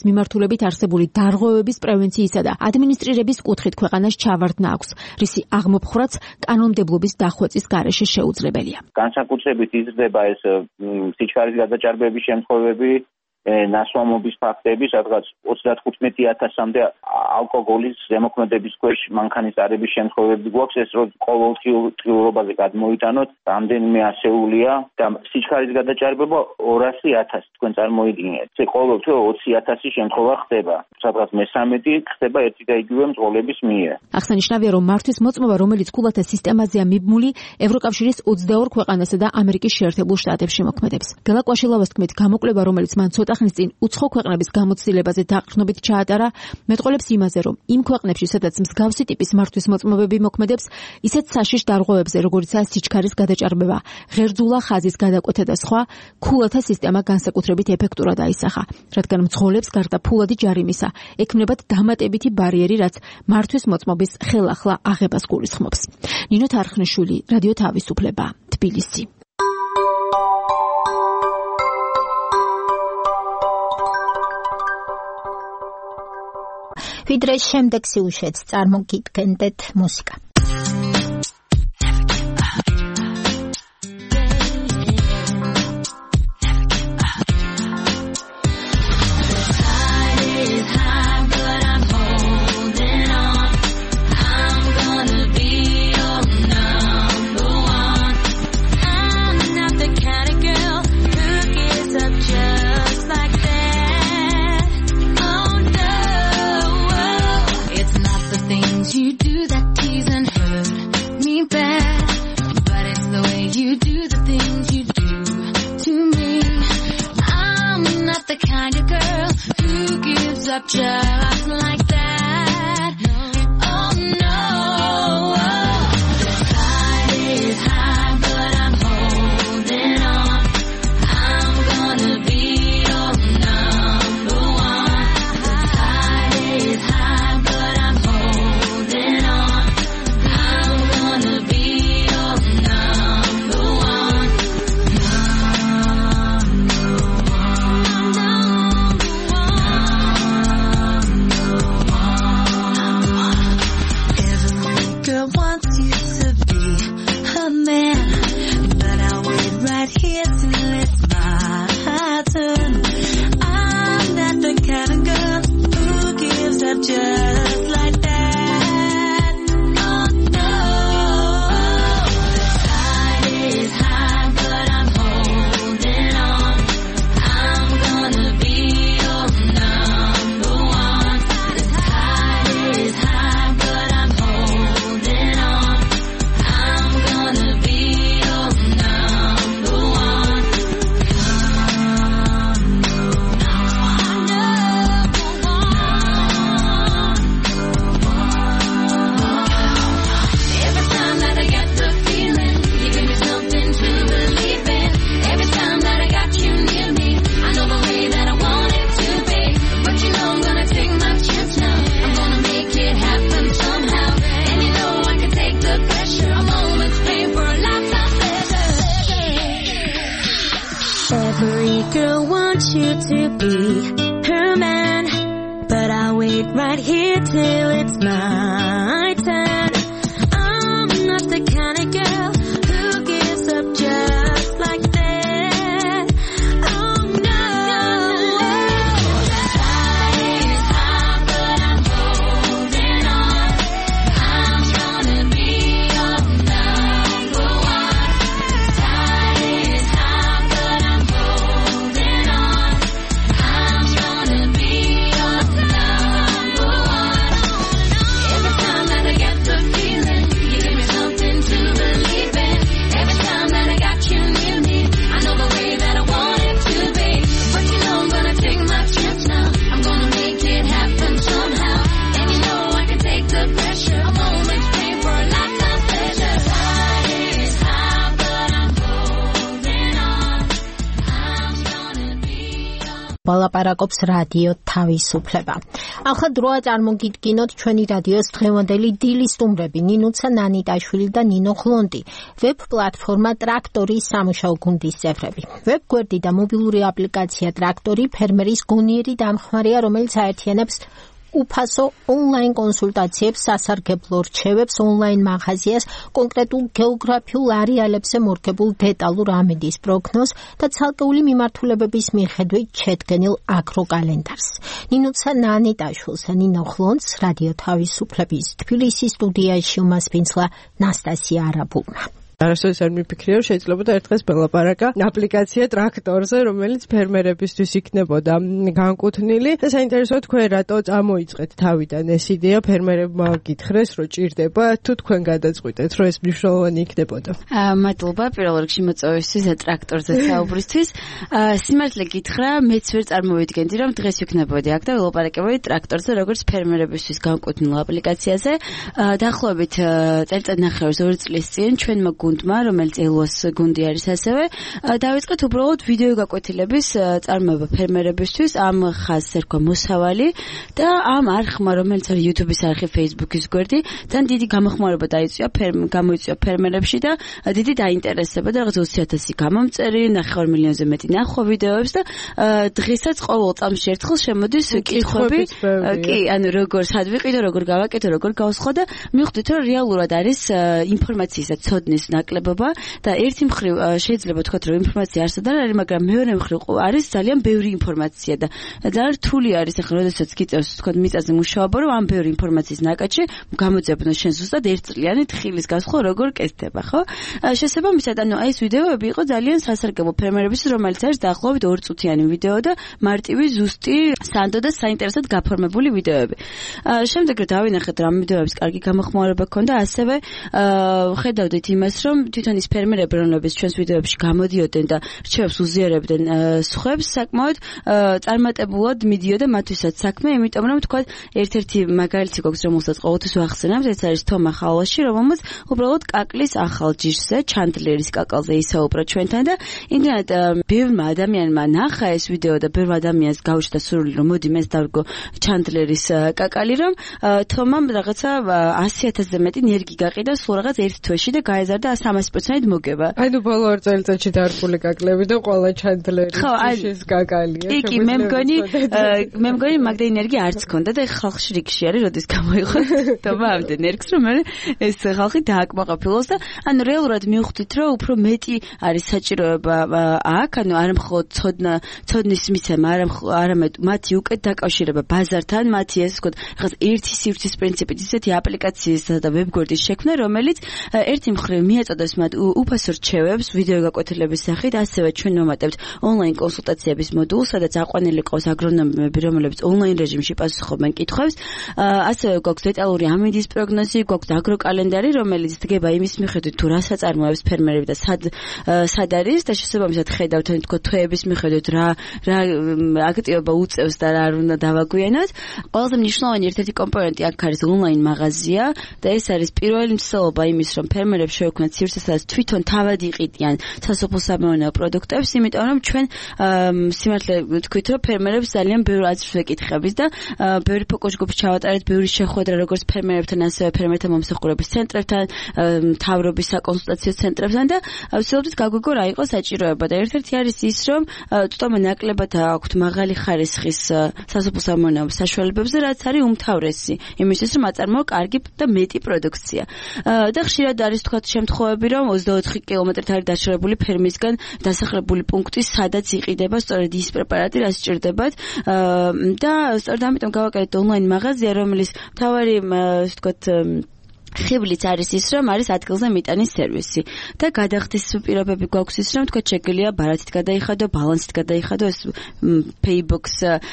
მოგზაურობით არსებული დარღვევების პრევენციისა და ადმინისტრირების კუთხით ქვეყანას ჩავარდნა აქვს, რისი აღმოფხვრაც კანონმდებლობის დახვეწის გარეშე შეუძლებელია. განსაკუთრებით იზრდება ეს სიჩქარის გადაჭარბების შემთხვევები, ნასვამობის ფაქტები, სადღაც ოცდათხუთმეტი ათასამდე ალკოგოლის ზემოქმედების ქვეშ მანქანის წარების შემთხვევები გვაქვს, ეს რო ყოველდღიურობაზე გადმოიტანოთ, რამდენიმე ასეულია და სიჩქარის გადაჭარბება ორასი ათასი თქვენ წარმოიდგინეთ. ყოველდღე ოცი ათასი შემთხვევა ხდება, სადღაც მესამედი ხდება ერთი და იგივე მძღოლების მიერ. აღსანიშნავია, რომ მართვის მოწმობა, რომელიც ქულათა სისტემაზეა მიბმული, ევროკავშირის ოცდაორ ქვეყანასა და ამერიკის შეერთებულ შტატებში მოქმედებს. გელა კვაშილავას თქმით, გამოკვლევა, რომელიც მან ცოტა ხნის წინ უცხო ქვეყნების გამოცდილებაზე დაყრდნობით ჩაატარა, მეტყოლებს იმაზე, რომ იმ ქვეყნებში, სადაც მსგავსი ტიპის მართვის მოწმობები მოქმედებს, ისეთ საშიშ დარღვევებზე, როგორიცაა სიჩქარის გადაჭარბება, ღერძულა ხაზის გადაკვეთა და სხვა, ქულათა სისტემა განსაკუთრებით ეფექტურად აისახა, რადგან მძღოლებს გარდა ფულადი ჯარიმისა ექმნებათ დამატებითი ბარიერი, რაც მართვის მოწმობის ხელახლა აღებას გულისხმობს. ნინო თარხნიშვილი, რადიო თავისუფლება, თბილისი. ვიდრე შემდეგ სიუჟეტს წარმოგიდგენდეთ მუსიკა. Just like that. Oh no. The tide is high, but I'm holding on. I'm gonna be your number one. The tide is high, but I'm holding on. I'm gonna be your number one. Just like that. Oh no. The tide is high, but I'm holding on. I'm gonna be your number one. The tide is high, but I'm holding on. I'm gonna be your number one. Every girl wants you to be her man, but I'll wait right here till it's my turn. I'm not the kind of girl who gives up just like that. Oh no. The tide is high, but I'm holding on. I'm gonna be your number one. The tide is high, but I'm holding on. I'm gonna be your number one. Every time that I get the feeling, you give me something to believe. ბალაპარაკობს რადიო თავისუფლება. ახლა დროა წარმოგიდგინოთ ჩვენი რადიოს დღევანდელი დილის სტუმრები ნინუცა ნანიტაშვილი და ნინო ხლონტი, ვებ პლატფორმა ტრაქტორის სამუშაო გუნდის წევრები. ვებ გვერდი და მობილური აპლიკაცია ტრაქტორი ფერმერის გონიერი დამხმარეა, რომელიც აერთიანებს უფასო ონლაინ კონსულტაციებს, სასარგებლო რჩევებს, ონლაინ მაღაზიას, კონკრეტულ გეოგრაფიულ არეალებზე მორგებულ დეტალურ ამინდის პროგნოზს და ცალკეული მიმართულებების მიხედვით შედგენილ აგროკალენდარს. ნინუცა ნანიტაშვილს და ნინო ხლონტს რადიო თავისუფლების თბილისის სტუდიაში უმასპინძლა ნასტასია არაბულმა. არასოდეს არ მიფიქრია, რომ შეიძლება და ერთხელ ბელაპარაკა აპლიკაცია ტრაქტორზე, რომელიც ფერმერებისთვის იქნებოდა განკუთვნილი. და საინტერესოა თქვენ რატო წამოიწყეთ თავიდან ეს იდეა, ფერმერებმა გითხრეს, რომ ჭირდება, თუ თქვენ გადაწყვიტეთ, რომ ეს მნიშვნელოვანი იქნებოდა. მადლობა პირველ რიგში მოწვევისთვის და ტრაქტორზე საუბრისთვის. სიმართლე გითხრა, მეც ვერ წარმოვიდგენდი, რომ დღეს იქნებოდი აქ და ველაპარაკებოდი ტრაქტორზე, როგორც ფერმერებისთვის განკუთვნილ აპლიკაციაზე. დაახლოებით წელიწად ნახევარს ორი წლის წინ ჩვენმა გუნდმა, რომელიც ელოს გუნდი არის ასევე, დავიწყეთ უბრალოდ ვიდეო გაკვეთილების წარმოება ფერმერებისთვის, ამ ხაზს ერქვა მოსავალი და ამ არხმა, რომელიც არის YouTube-ის არხი, Facebook-ის გვერდი, ძალიან დიდი გამოხმარება დაიწვია გამოიწვია ფერმერებში და დიდი დაინტერესება და რაღაც ოცი ათასი გამომწერი, ნახევარ მილიონზე მეტი ნახვა ვიდეოებს და დღესაც ყოველ წამში ერთხელ შემოდის კითხვები, კი, ანუ როგორ სად ვიყიდო, როგორ გავაკეთო, როგორ გავსხო და მივხვდით, რომ რეალურად არის ინფორმაციისა ცოდნის ნაკლებობა და ერთი მხრივ შეიძლება თქვათ, რომ ინფორმაცია არსად არ არის, მაგრამ მეორე მხრივ არის ძალიან ბევრი ინფორმაცია და ძალიან რთული არის ახლა, როდესაც გიწევს თქვათ მიწაზე მუშაობა, რომ ამ ბევრი ინფორმაციის ნაკადში გამოძებნოს შენ ზუსტად ერთწლიანი თხილის გასხვა როგორ კეთდება, ხო? შესაბამისად, ანუ ეს ვიდეოები იყო ძალიან სასარგებლო ფერმერების, რომელიც არის დაახლოებით ორი წუთიანი ვიდეო და მარტივი ზუსტი სანდო და საინტერესოდ გაფორმებული ვიდეოები. შემდეგ რომ დავინახეთ რა ვიდეოების კარგი გამოხმარება ჰქონდა, ასევე ხედავდით იმას, რომ თვითონ ის ფერმერები, რომლებიც ჩვენს ვიდეოებში გამოდიოდნენ და რჩევებს უზიარებდნენ სხვებს, საკმაოდ წარმატებულად მიდიოდა მათთვისაც საქმე, იმიტომ რომ თქვა ერთ-ერთი მაგალითი გვაქვს, რომელსაც ყოველთვის ვახსენებთ, ეს არის თომა ხალაში, რომელმაც უბრალოდ კაკლის ახალ ჯიშზე, ჩანდლერის კაკალზე ისაუბრა ჩვენთან და იმდენად ბევრმა ადამიანმა ნახა ეს ვიდეო და ბევრ ადამიანს გაუჩნდა სურვილი, რომ მოდი მეც დავგო ჩანდლერის კაკალი, რომ თომამ რაღაცა ასი ათასზე მეტი ნერგი გაყიდა სულ რაღაც ერთ თვეში და გაეზარდა სამასი პროცენტით მოგება. აი ნუ ბოლო ორ წელიწადში დარგული კაკლები და ყველა ჩანდლერის ჯიშის კაკალია. კი, კი, მე მგონი მე მგონი მაგდა ენერგია არც ქონდა და ხალხში რიგში არის, როდის გამოიღო თომა ამდენ ენერგს, რომ ეს ხალხი დააკმაყოფილოს და ანუ რეალურად მივხვდით, რომ უფრო მეტი არის საჭიროება აქ, ანუ არა მხოლოდ ცოდნა, ცოდნის მიცემა, არამედ მათი უკეთ დაკავშირება ბაზართან, მათი ეს ვთქვათ, რაღაც ერთი სივრცის პრინციპით ისეთი აპლიკაციისა და ვებგვერდის შექმნა, რომელიც ერთი მხრივ მიეწოდოს მათ უფასო რჩევებს ვიდეო გაკვეთილების სახით, ასევე ჩვენ ვამატებთ ონლაინ კონსულტაციების მოდულს, სადაც აყვანილი ყავს აგრონომები, რომლებიც ონლაინ რეჟიმში პასუხობენ კითხვებს. ასევე გვაქვს დეტალური ამინდის პროგნოზი, გვაქვს აგროკალენდარი, რომელიც დგება იმის მიხედვით, თუ რა საწარმოებს ფერმერები და სად სად არის და შესაბამისად ხედავთ, ანუ თქო თვეების მიხედვით რა რა აქტივობა უწევს და რა არ უნდა დავაგვიანოთ. ყველაზე მნიშვნელოვანი ერთ-ერთი კომპონენტი აქ არის ონლაინ მაღაზია და ეს არის პირველი მსვლელობა იმის, რომ ფერმერებს შევქმნათ სივრცე, სადაც თვითონ თავად იყიდიან სასოფლო-სამეურნეო პროდუქტებს, იმიტომ რომ ჩვენ სიმართლე ვთქვით, რომ ფერმერებს ძალიან ბევრი აზრს ვეკითხებით და ბევრი ფოკუს ჯგუფს ჩავატარეთ, ბევრი შეხვედრა როგორც ფერმერებთან, ასევე ფერმერთა მომსახურების ცენტრებთან, მთავრობის საკონსულტაციო ცენტრებთან და ვცდილობთ გაგვიგო რა იყო საჭიროება და ერთ-ერთი არის ის, რომ თვითონ ნაკლებად აქვთ მაღალი ხარისხის სასოფლო-სამეურნეო საშუალებებზე, რაც არის უმთავრესი იმისთვის, რომ აწარმოო კარგი და მეტი პროდუქცია. და ხშირად არის თქვათ შემთხვევები, რომ ოცდაოთხი კილომეტრით არის დაშორებული ფერმისგან დასახლებული პუნქტი, სადაც იყიდება სწორედ ის პრეპარატი, რაც სჭირდებათ და სწორედ ამიტომ გავაკეთეთ ონლაინ მაღაზია, რომლის მთავარი ვთქვათ ხიბლიც არის ის, რომ არის ადგილზე მიტანის სერვისი და გადახდის პირობები გვაქვს ის, რომ თქვა შეგვიძლია ბარათით გადაიხადო, ბალანსით გადაიხადო ეს Paybox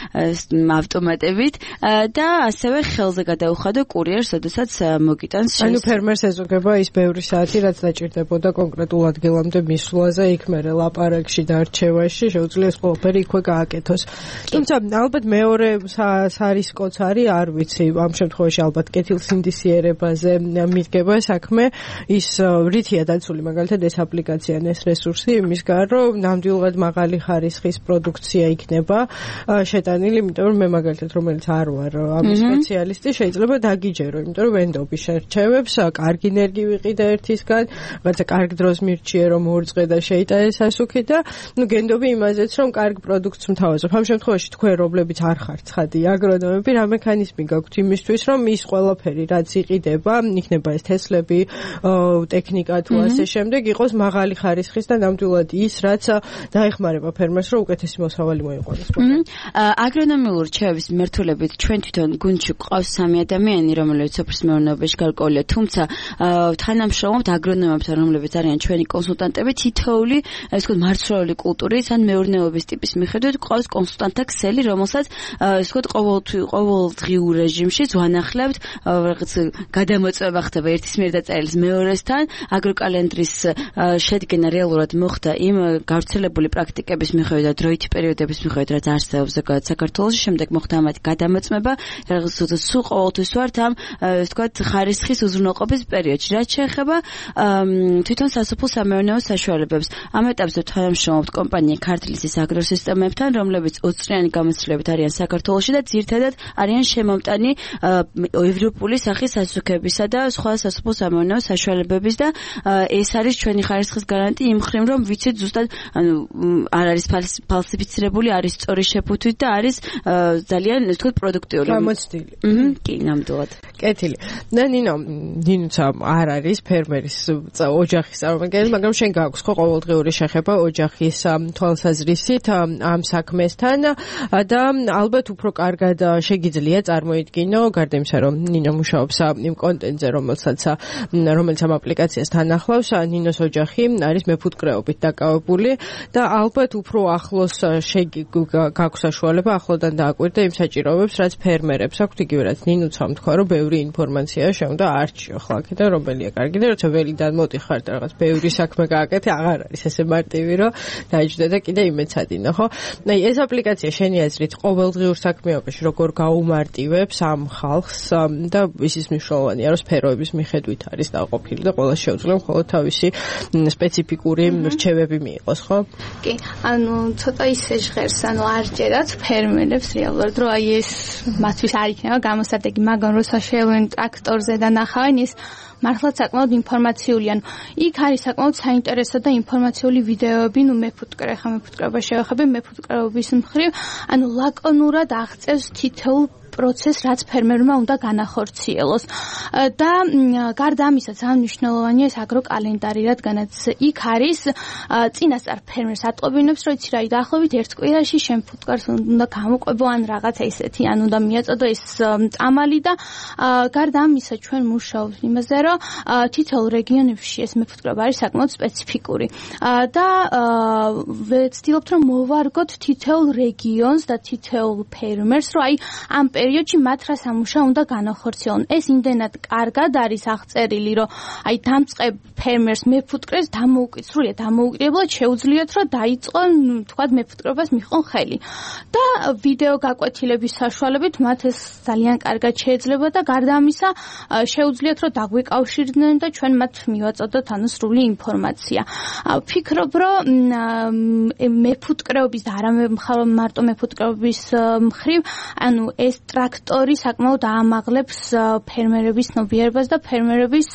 ავტომატებით და ასევე ხელზე გადაუხადო კურიერს, როდესაც მოგიტანს. ანუ ფერმერს ეზოგება ის ბევრი საათი, რაც დაჭირდებოდა კონკრეტულ ადგილამდე მისვლაზე, იქ მერე ლაპარაკში და არჩევაში შეუძლია ეს ყველაფერი იქვე გააკეთოს. თუმცა ალბათ მეორე სარისკოც არის, არ ვიცი, ამ შემთხვევაში ალბათ კეთილსინდისიერებაზე მიდგება საქმე ის რითია დაცული მაგალითად ეს აპლიკაცია ეს რესურსი იმის გარდა რომ ნამდვილად მაღალი ხარისხის პროდუქცია იქნება შეტანილი, იმიტომ რომ მე მაგალითად რომელიც არ ვარ ამის სპეციალისტი შეიძლება დაგიჯერო, იმიტომ რომ ვენდობი შერჩევებს, კარგი ნერგი ვიყიდე ერთისგან, რაღაცა კარგ დროს მირჩიე რომ ორწყე და შეიტანე სასუქი და ნუ გენდობი იმაზეც რომ კარგ პროდუქტს მთავაზობ. ამ შემთხვევაში თქვენ რომლებიც არ ხართ ცხადი აგრონომები, რა მექანიზმი გაქვთ იმისთვის რომ ის ყველაფერი რაც იყიდება, იქნება ეს თესლები, ტექნიკა თუ ასე შემდეგ იყოს მაღალი ხარისხის და ნამდვილად ის რაც დაეხმარება ფერმერს რომ უკეთესი მოსავალი მოიყვანოს. აგრონომიურ რჩევების მიმართულებით ჩვენ თვითონ გუნდში გვყავს სამი ადამიანი, რომლებიც სოფლის მეურნეობაში გარკვეულია, თუმცა თანამშრომლობთ აგრონომებთან, რომლებიც არიან ჩვენი კონსულტანტები, თითოეული ეს ვთქვათ მარცვლეული კულტურის ან მეურნეობის ტიპის მიხედვით გვყავს კონსულტანტთა ქსელი, რომელსაც ეს ვთქვათ ყოველდღიურ რეჟიმში ვანახლებთ, რაღაც გადამოწმება ხდება ერთის მიერ დაწერილს მეორესთან, აგროკალენდრის შედგენა რეალურად მოხდა იმ გავრცელებული პრაქტიკების მიხედვით და დროითი პერიოდების მიხედვით, რაც არსებობს ზოგადად საქართველოში, შემდეგ მოხდა ამათი გადამოწმება, რაღაც სულ ყოველთვის ვართ ამ ეს ვთქვათ ხარისხის უზრუნველყოფის პერიოდში, რაც შეეხება თვითონ სასოფლო სამეურნეო საშუალებებს. ამ ეტაპზე თანამშრომლობთ კომპანია ქართლისის აგროსისტემებთან, რომლებიც ოცწლიანი გამოცდილებით არიან საქართველოში და ძირითადად არიან შემომტანი ევროპული სახის სასუქებისა და სხვა სასოფლო სამეურნეო საშუალებების და ეს არის ჩვენი ხარისხის გარანტი იმ მხრივ, რომ ვიცით ზუსტად ანუ არ არის ფალსიფიცირებული, არის სწორი შეფუთვით და არის ძალიან ეს თქო პროდუქტიული. გამოცდილი. აჰა, კი, ნამდვილად. კეთილი. და ნინო, ნინოცა არ არის ფერმერის ოჯახის წარმომადგენელი, მაგრამ შენ გაქვს ხო ყოველდღიური შეხება ოჯახის თვალსაზრისით ამ საქმესთან და ალბათ უფრო კარგად შეგიძლია წარმოიდგინო, გარდა იმისა, რომ ნინო მუშაობს იმ კონტენტზე, რომელსაც რომელიც ამ აპლიკაციას თან ახლავს, ნინოს ოჯახი არის მეფუტკრეობით დაკავებული და ალბათ უფრო ახლოს გაქვს საშუალება ახლოდან დააკვირდა იმ საჭიროებებს, რაც ფერმერებს აქვთ, იგივე რაც ნინოც ამთქვა, რომ ბევრი ინფორმაცია შეუნდა არჩიო ხო აქედან რომელია კარგი და როცა ველიდან მოდიხარ და რაღაც ბევრი საქმე გააკეთე, აღარ არის ესე მარტივი, რომ დაიჯდე და კიდე იმეცადინო, ხო? აი ეს აპლიკაცია შენი აზრით ყოველდღიურ საქმიანობაში როგორ გაუმარტივებს ამ ხალხს და ისიც მნიშვნელოვანია, რომ სფეროების მიხედვით არის დაყოფილი და ყველა შეუძლია მხოლოდ თავისი სპეციფიკური რჩევები მიიღოს, ხო? კი, ანუ ცოტა ისე ჟღერს, ანუ არ ჯერათ ფერმერებს რეალურად, რომ აი ეს მათთვის არ იქნება გამოსადეგი, მაგრამ როცა შევლენ ტრაქტორზე და ნახავენ ის მართლაც საკმაოდ ინფორმაციული, ანუ იქ არის საკმაოდ საინტერესო და ინფორმაციული ვიდეოები, ნუ მეფუტკრე, ხა მეფუტკრეობა შევეხები, მეფუტკრეობის მხრივ, ანუ ლაკონურად აღწევს თითოეულ პროცესს, რაც ფერმერმა უნდა განახორციელოს. და გარდა ამისა, ძალიან მნიშვნელოვანია ეს აგროკალენდარი, რადგანაც იქ არის წინასწარ ფერმერს ატყობინებს, რომ იცი რა, დაახლოებით ერთ კვირაში შენ ფუტკარს უნდა გამოყვებო ან რაღაცა ისეთი, ან უნდა მიაწოდო ეს წამალი და გარდა ამისა, ჩვენ მუშაობთ იმაზე, რომ თითოეულ რეგიონებში ეს მეფუტკრეობა არის საკმაოდ სპეციფიკური. და ვცდილობთ, რომ მოვარგოთ თითოეულ რეგიონს და თითოეულ ფერმერს, რომ აი ამ პერიოდში მათ რა სამუშაო უნდა განახორციელონ. ეს იმდენად კარგად არის აღწერილი, რომ აი დამწყებ ფერმერს მეფუტკრეს დამოუკიდროა, დამოუკიდებლად შეუძლიათ, რომ დაიწყონ, თქვათ, მეფუტკრეობას მიჰყონ ხელი. და ვიდეო გაკვეთილების საშუალებით მათ ეს ძალიან კარგად შეეძლება და გარდა ამისა შეუძლიათ, რომ დაგვიკავშირდნენ და ჩვენ მათ მივაწოდოთ ანუ სრული ინფორმაცია. ვფიქრობ, რომ მეფუტკრეობის და არა მარტო მეფუტკრეობის მხრივ, ანუ ეს ტრაქტორი საკმაოდ აამაღლებს ფერმერების ცნობიერებას და ფერმერების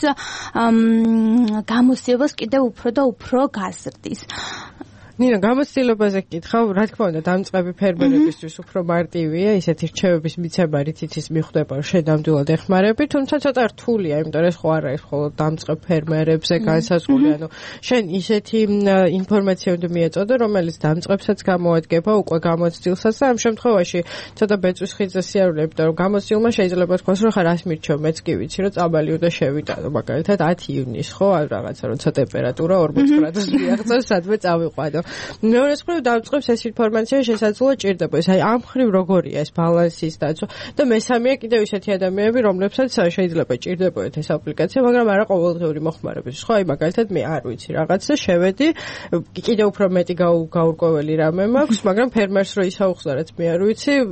გამოცდილებას კიდევ უფრო და უფრო გაზრდის. ნინო, გამოცდილებაზე გკითხავ, რა თქმა უნდა, დამწყები ფერმერებისთვის უფრო მარტივია, ისეთი რჩევების მიცემა, რითიც ის მიხვდება, რომ შედამდვილად ეხმარები, თუმცა ცოტა რთულია, იმიტომ რომ ხო არ არის მხოლოდ დამწყებ ფერმერებზე განსაზღვრული, ანუ შენ ისეთი ინფორმაცია უნდა მიეწოდო, რომელიც დამწყებსაც გამოადგება, უკვე გამოცდილსაც და ამ შემთხვევაში ცოტა ბეწვის ხიძზე სიარულე, იმიტომ რომ გამოცდილმა შეიძლება თქვას, რომ ხა რას მირჩევ, მეც კი ვიცი, რომ წაბალი უნდა შევიტანო, მაგალითად ათი ივნის, ხო, ან რაღაცა, როცა ტემპერატურა ორმოც გრადუსს მიაღწევს, სადმე წავიყვანო. მეორე მხრივ დავწყებს ეს ინფორმაცია შესაძლოა ჭირდება. აი ამ მხრივ როგორია ეს ბალანსის დაცვა და მესამეა კიდევ ისეთი ადამიანები, რომლებსაც შეიძლება ჭირდებოდეთ ეს აპლიკაცია, მაგრამ არა ყოველდღიური მოხმარებისთვის. ხო, აი მაგალითად მე არ ვიცი რაღაცა, შევედი, კიდევ უფრო მეტი გაურკვეველი რამე მაქვს, მაგრამ ფერმერს რო ისაუხსნა, რაც მე არ ვიცი,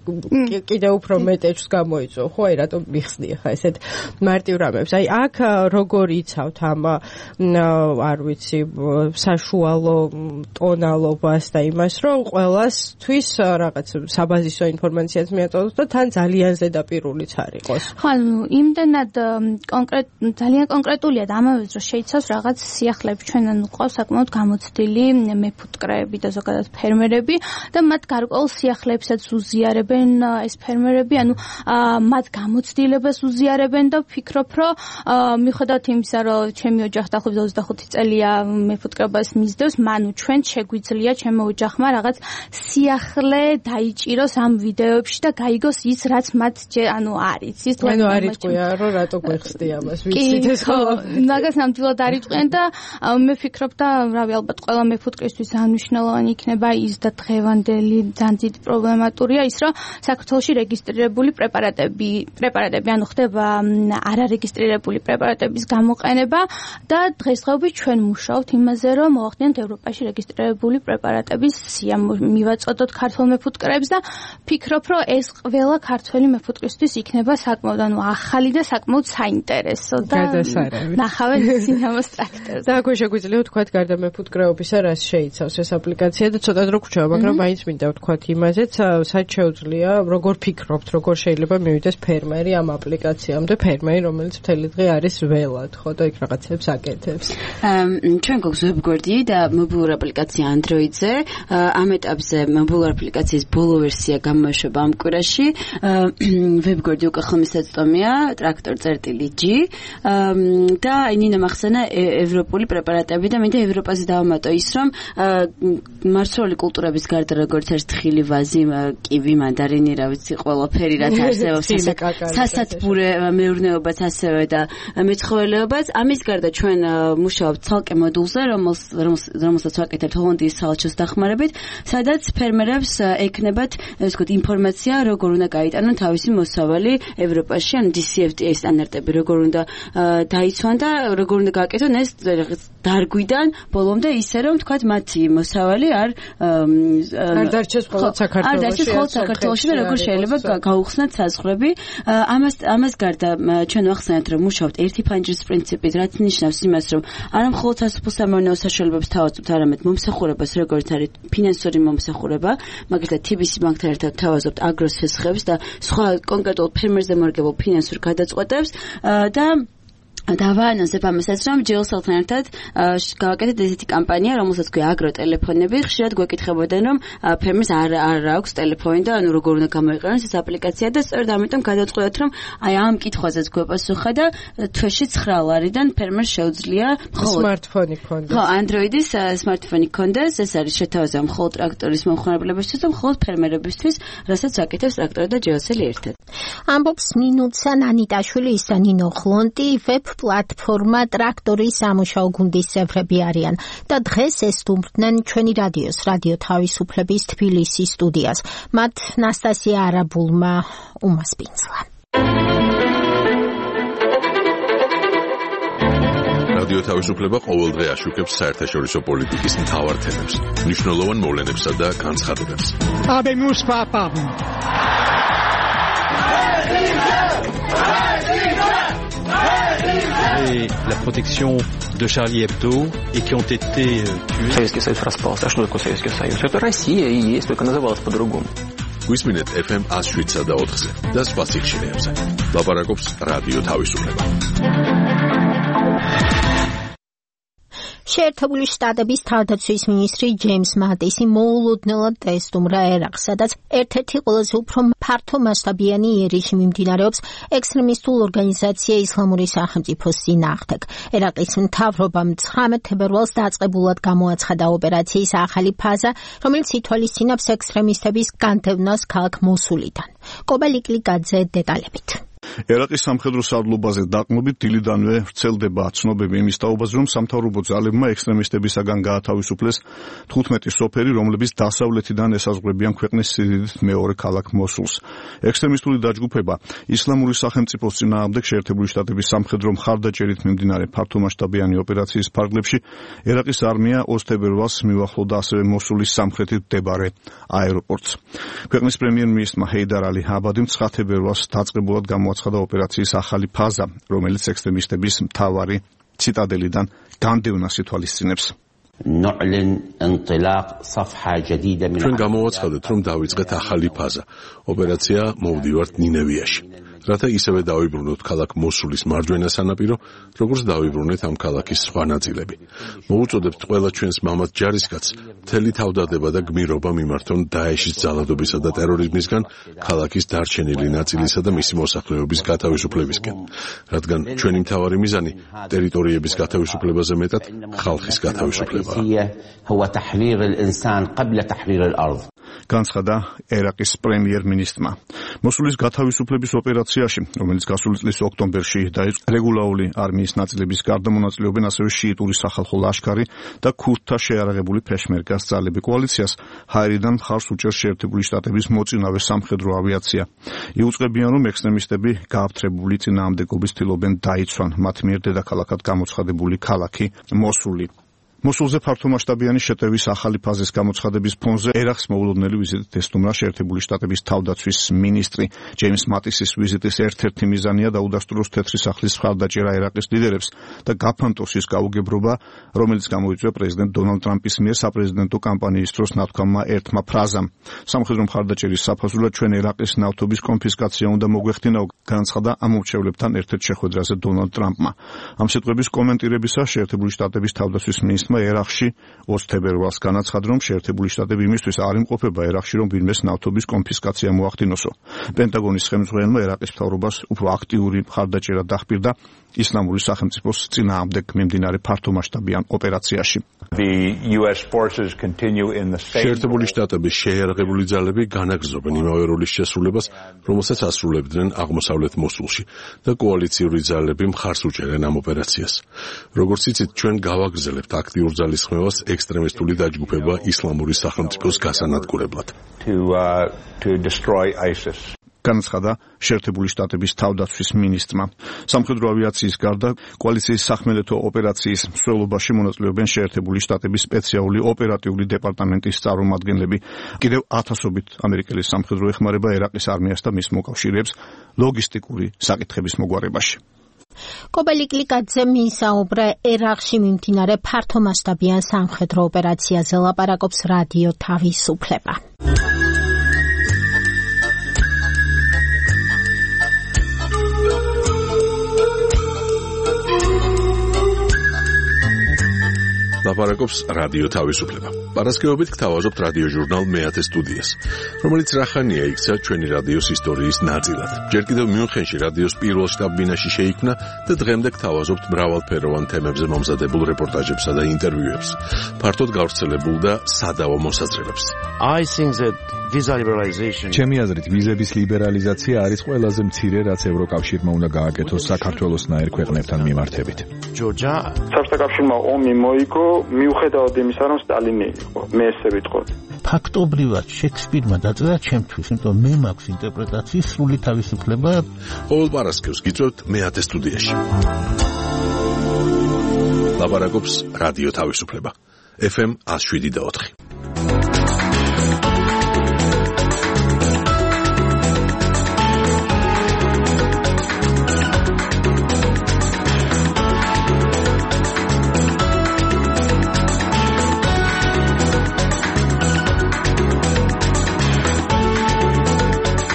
კიდევ უფრო მეტეჭს გამოიწვო, ხო, აი რატომ მიხსნი ხა ესეთ მარტივ რამებს. აი აქ როგორ იცავთ ამ არ ვიცი საშუალო ტონალობას და იმას, რომ ყველასთვის რაღაც საბაზისო ინფორმაციაც მიაწოდოს და თან ძალიან ზედაპირულიც არ იყოს. ხო, ანუ იმდენად კონკრეტ ძალიან კონკრეტულია და ამავე დროს შეიცავს რაღაც სიახლეებს. ჩვენ ანუ ყავს საკმაოდ გამოცდილი მეფუტკრეები და ზოგადად ფერმერები და მათ გარკვეულ სიახლეებსაც უზიარებენ ეს ფერმერები, ანუ მათ გამოცდილებას უზიარებენ და ვფიქრობ, რომ მიუხედავად იმისა, რომ ჩემი ოჯახი დაახლოებით ოცდახუთი წელია მეფუტკრებას მისდევს, მანუ ჩვენ შეგვიძლია ჩემო ოჯახმა რაღაც სიახლე დაიჭიროს ამ ვიდეოებში და გაიგოს ის, რაც მათ ანუ არის. ის ანუ არ იტყვია, რომ რატო გვეხსდი ამას, ვიცით ეს ხო? მაგას ნამდვილად არ იტყვიან და მე ვფიქრობ და რავი, ალბათ ყველა მეფუტკრისთვის მნიშვნელოვანი იქნება ის და დღევანდელი ძალიან დიდი პრობლემატურია ის, რომ საქართველოში რეგისტრირებული პრეპარატები, პრეპარატები ანუ ხდება არარეგისტრირებული პრეპარატების გამოყენება და დღესდღეობით ჩვენ მუშაობთ იმაზე, რომ მოახდინოთ ევროპაში რეგისტრირებული პრეპარატების სია მივაწოდოთ ქართულ მეფუტკრეებს და ფიქრობ, რომ ეს ყველა ქართველი მეფუტკრისთვის იქნება საკმაოდ ანუ ახალი და საკმაოდ საინტერესო და ნახავენ სინემას ტრაქტორს. და აქვე შეგვიძლია ვთქვათ გარდა მეფუტკრეობისა, რაც შეიცავს ეს აპლიკაცია და ცოტა დრო გვჭირდება, მაგრამ მაინც მინდა ვთქვათ იმაზეც, სად შეუძლია, როგორ ფიქრობთ, როგორ შეიძლება მივიდეს ფერმერი ამ აპლიკაციამდე, ფერმერი, რომელიც მთელი დღე არის ველად, ხო და იქ რაღაცებს აკეთებს. ჩვენ გვაქვს ვებგვერდი და მობილური აპლიკაცია Android-ზე. ამ ეტაპზე მობილური აპლიკაციის ბოლო ვერსია გამოეშვება ამ კვირაში. ვებგვერდი უკვე ხმისაწვდომია ტრაქტორ.g და ნინო მახსენა ევროპული პრეპარატები და მინდა ევროპაზე დავამატო ის, რომ მარცვლეული კულტურების გარდა როგორც არის თხილი, ვაზი, კივი, მანდარინი, რა ვიცი, ყველაფერი რაც არსებობს, სასათბურე მეურნეობაც ასევე და მეცხოველეობაც. ამის გარდა ჩვენ მუშაობთ ცალკე მოდულზე, რომელსაც ვაკეთებთ ჰოლანდიის საელჩოს დახმარებით, სადაც ფერმერებს ექნებათ, ასე ვთქვათ, ინფორმაცია, როგორ უნდა გაიტანონ თავისი მოსავალი ევროპაში, ან დი სი ეფ ტი ეს სტანდარტები როგორ უნდა დაიცვან და როგორ უნდა გააკეთონ ეს დარგვიდან ბოლომდე ისე, რომ თქვათ მათი მოსავალი არ არ დარჩეს მხოლოდ საქართველოში. არ დარჩეს მხოლოდ საქართველოში და როგორ შეიძლება გაუხსნათ საზღვრები. ამას ამას გარდა ჩვენ ვახსენეთ, რომ მუშაობთ ერთი ფანჯრის პრინციპით, რაც ნიშნავს იმას, რომ არა მხოლოდ სასოფლო-სამეურნეო საშუალებებს თავაზობთ, არამედ მომსახურებას, როგორც არის ფინანსური მომსახურება, მაგალითად თი ბი სი ბანკთან ერთად თავაზობთ აგროს შესხებს და სხვა კონკრეტულ ფერმერზე მორგებულ ფინანსურ გადაწყვეტებს და დავაანონსებ ამასაც, რომ ჯეოსელთან ერთად გავაკეთეთ ესეთი კამპანია, რომელსაც ქვია აგროტელეფონები. ხშირად გვეკითხებოდნენ, რომ ფერმერს არ არ აქვს ტელეფონი და ანუ როგორ უნდა გამოიყენოს ეს აპლიკაცია და სწორედ ამიტომ გადავწყვეტეთ, რომ აი ამ კითხვაზეც გვეპასუხა და თვეში ცხრა ლარიდან ფერმერს შეუძლია სმარტფონი ქონდეს. ხო, Android-ის სმარტფონი ქონდეს. ეს არის შეთავაზება მხოლოდ ტრაქტორის მომხმარებლებისთვის და მხოლოდ ფერმერებისთვის, რასაც აკეთებს ტრაქტორი და ჯეოსელი ერთად. ამბობს ნინუცა ნანიტაშვილი და ნინო ხლონტი, ვებ პლატფორმა ტრაქტორის სამუშაო გუნდის წევრები არიან და დღეს ესტუმრდნენ ჩვენი რადიოს, რადიო თავისუფლების თბილისის სტუდიას. მათ ნასტასია არაბულმა უმასპინძლა. რადიო თავისუფლება ყოველდღე აშუქებს საერთაშორისო პოლიტიკის მთავარ თემებს, მნიშვნელოვან მოვლენებსა და განცხადებებს. Habemus papam. Et la protection de Charlie Hebdo et qui ont été tués. Советский Союз распался. А что такое Советский Союз? Это Россия и есть, только называлась по-другому. გვისმინეთ эф эм one oh seven და ოთხზე და სხვა სიხშირეებზე. ლაპარაკობს რადიო თავისუფლება. შეერთებული შტატების თავდაცვის მინისტრი ჯეიმს მატისი მოულოდნელად დაესტუმრა ერაყს, სადაც ერთ-ერთი ყველაზე უფრო ფართომასშტაბიანი იერიში მიმდინარეობს ექსტრემისტულ ორგანიზაცია ისლამური სახელმწიფოს წინააღმდეგ. ერაყის მთავრობამ ცხრამეტ თებერვალს დაწყებულად გამოაცხადა ოპერაციის ახალი ფაზა, რომელიც ითვალისწინებს ექსტრემისტების განდევნას ქალაქ მოსულიდან. კობა ლიკლიკაძე დეტალებით. ერაყის სამხედრო სარდლობაზე დაყრდნობით დილიდანვე ვრცელდება ცნობები იმის თაობაზე, რომ სამთავრობო ძალებმა ექსტრემისტებისაგან გაათავისუფლეს თხუთმეტი სოფელი, რომლებიც დასავლეთიდან ესაზღვრებიან ქვეყნის სიდიდით მეორე ქალაქ მოსულს. ექსტრემისტული დაჯგუფება ისლამური სახელმწიფოს წინააღმდეგ შეერთებული შტატების სამხედრო მხარდაჭერით მიმდინარე ფართომასშტაბიანი ოპერაციის ფარგლებში ერაყის არმია ოცი თებერვალს მიუახლოვდა ასევე მოსულის სამხრეთით მდებარე აეროპორტს. ქვეყნის პრემიერ-მინისტრმა ჰეიდარ ალი აბადიმ ცხრა თებერვალს დაწყებულად გამოაცხადა ოპერაციის ახალი ფაზა, რომელიც ექსტრემისტების მთავარი ციტადელიდან განდევნას ითვალისწინებს. ჩვენ გამოვაცხადეთ, რომ დავიწყეთ ახალი ფაზა. ოპერაცია მოვდივართ ნინევიაში. რათა ისევე დავიბრუნოთ ქალაქ მოსულის მარჯვენა სანაპირო, როგორც დავიბრუნეთ ამ ქალაქის სხვა ნაწილები. მოვუწოდებთ ყველა ჩვენს მამაც ჯარისკაცს მთელი თავდადება და გმირობა მიმართონ დაეშის ძალადობისა და ტერორიზმისგან, ქალაქის დარჩენილი ნაწილისა და მისი მოსახლეობის გათავისუფლებისკენ. რადგან ჩვენი მთავარი მიზანი ტერიტორიების გათავისუფლებაზე მეტად ხალხის გათავისუფლებაა. განცხადა ერაყის პრემიერ-მინისტრმა. მოსულის გათავისუფლების ოპერაციაში, რომელიც გასული წლის ოქტომბერში დაიწყო, რეგულარული არმიის ნაწილების გარდა მონაწილეობენ ასევე შიიტური სახალხო ლაშქარი და ქურთთა შეიარაღებული ფეშმერგას ძალები. კოალიციას ჰაერიდან მხარს უჭერს შეერთებული შტატების მოწინავე სამხედრო ავიაცია. იუწყებიან, რომ ექსტრემისტები გააფთრებული წინააღმდეგობის ცდილობენ დაიცვან მათ მიერ დედაქალაქად გამოცხადებული ქალაქი მოსული. მოსულზე ფართომასშტაბიანი შეტევის ახალი ფაზის გამოცხადების ფონზე ერაყს მოულოდნელი ვიზიტით ესტუმრა შეერთებული შტატების თავდაცვის მინისტრი. ჯეიმს მატისის ვიზიტის ერთ-ერთი მიზანია დაუდასტუროს თეთრი სახლის მხარდაჭერა ერაყის ლიდერებს და გაფანტოს ის გაუგებრობა, რომელიც გამოიწვია პრეზიდენტ დონალდ ტრამპის მიერ საპრეზიდენტო კამპანიის დროს ნათქვამმა ერთმა ფრაზამ. სამხედრო მხარდაჭერის საფუძვლად ჩვენ ერაყის ნავთობის კონფისკაცია უნდა მოგვეხდინაო, განაცხადა ამ მრჩევლებთან ერთ-ერთ შეხვედრაზე დონალდ ტრამპმა. ამ სიტყვების კომენტირებისას შეერთებული შტატების თავდაცვის მინისტრი ერაყში ოცი თებერვალს განაცხადა, რომ შეერთებული შტატები იმისთვის არ იმყოფება ერაყში, რომ ვინმეს ნავთობის კონფისკაცია მოახდინოსო. პენტაგონის ხელმძღვანელმა ერაყის მთავრობას უფრო აქტიური მხარდაჭერა დაჰპირდა ისლამური სახელმწიფოს წინააღმდეგ მიმდინარე ფართომასშტაბიან ოპერაციაში. შეერთებული შტატების შეიარაღებული ძალები განაგრძობენ იმავე როლის შესრულებას, რომელსაც ასრულებდნენ აღმოსავლეთ მოსულში და კოალიციური ძალები მხარს უჭერენ ამ ოპერაციას. როგორც იცით, ჩვენ გავაგრძელებთ აქტიურ ძალისხმევას ექსტრემისტული დაჯგუფება ისლამური სახელმწიფოს გასანადგურებლად. განაცხადა შეერთებული შტატების თავდაცვის მინისტრმა. სამხედრო ავიაციის გარდა კოალიციის სახმელეთო ოპერაციის მსვლელობაში მონაწილეობენ შეერთებული შტატების სპეციალური ოპერატიული დეპარტამენტის წარმომადგენლები. კიდევ ათასობით ამერიკელი სამხედრო ეხმარება ერაყის არმიას და მის მოკავშირეებს ლოგისტიკური საკითხების მოგვარებაში. კობელი კლიკაძე მიისაუბრა ერაყში მიმდინარე ფართომასშტაბიან სამხედრო ოპერაციაზე, ლაპარაკობს რადიო თავისუფლება. ლაპარაკობს რადიო თავისუფლება. პარასკევობით გთავაზობთ რადიო ჟურნალ მეათე სტუდიას, რომელიც რახანია იქცა ჩვენი რადიოს ისტორიის ნაწილად. ჯერ კიდევ მიუნხენში რადიოს პირველ შტაბ-ბინაში შეიქმნა და დღემდე გთავაზობთ მრავალფეროვან თემებზე მომზადებულ რეპორტაჟებსა და ინტერვიუებს, ფართოდ გავრცელებულ და სადავო მოსაზრებებს. ჩემი აზრით, ვიზების ლიბერალიზაცია არის ყველაზე მცირე, რაც ევროკავშირმა უნდა გააკეთოს საქართველოსნაირ ქვეყნებთან მიმართებით. საბჭოთა კავშირმა ომი მოიგო, მიუხედავად იმისა, რომ სტალინი იყო, მე ესე ვიტყოდი. ფაქტობრივად შექსპირმა დაწერა ჩემთვის, იმიტომ მე მაქვს ინტერპრეტაციის სრული თავისუფლება. ყოველ პარასკევს გიწევთ მეათე სტუდიაში. ლაპარაკობს რადიო თავისუფლება. ეფ ემ εκατს შვიდი და ოთხი.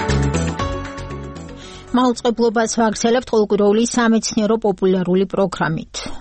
მაუწყებლობას ვაგრძელებთ ყოველკვირეული სამეცნიერო პოპულარული პროგრამით.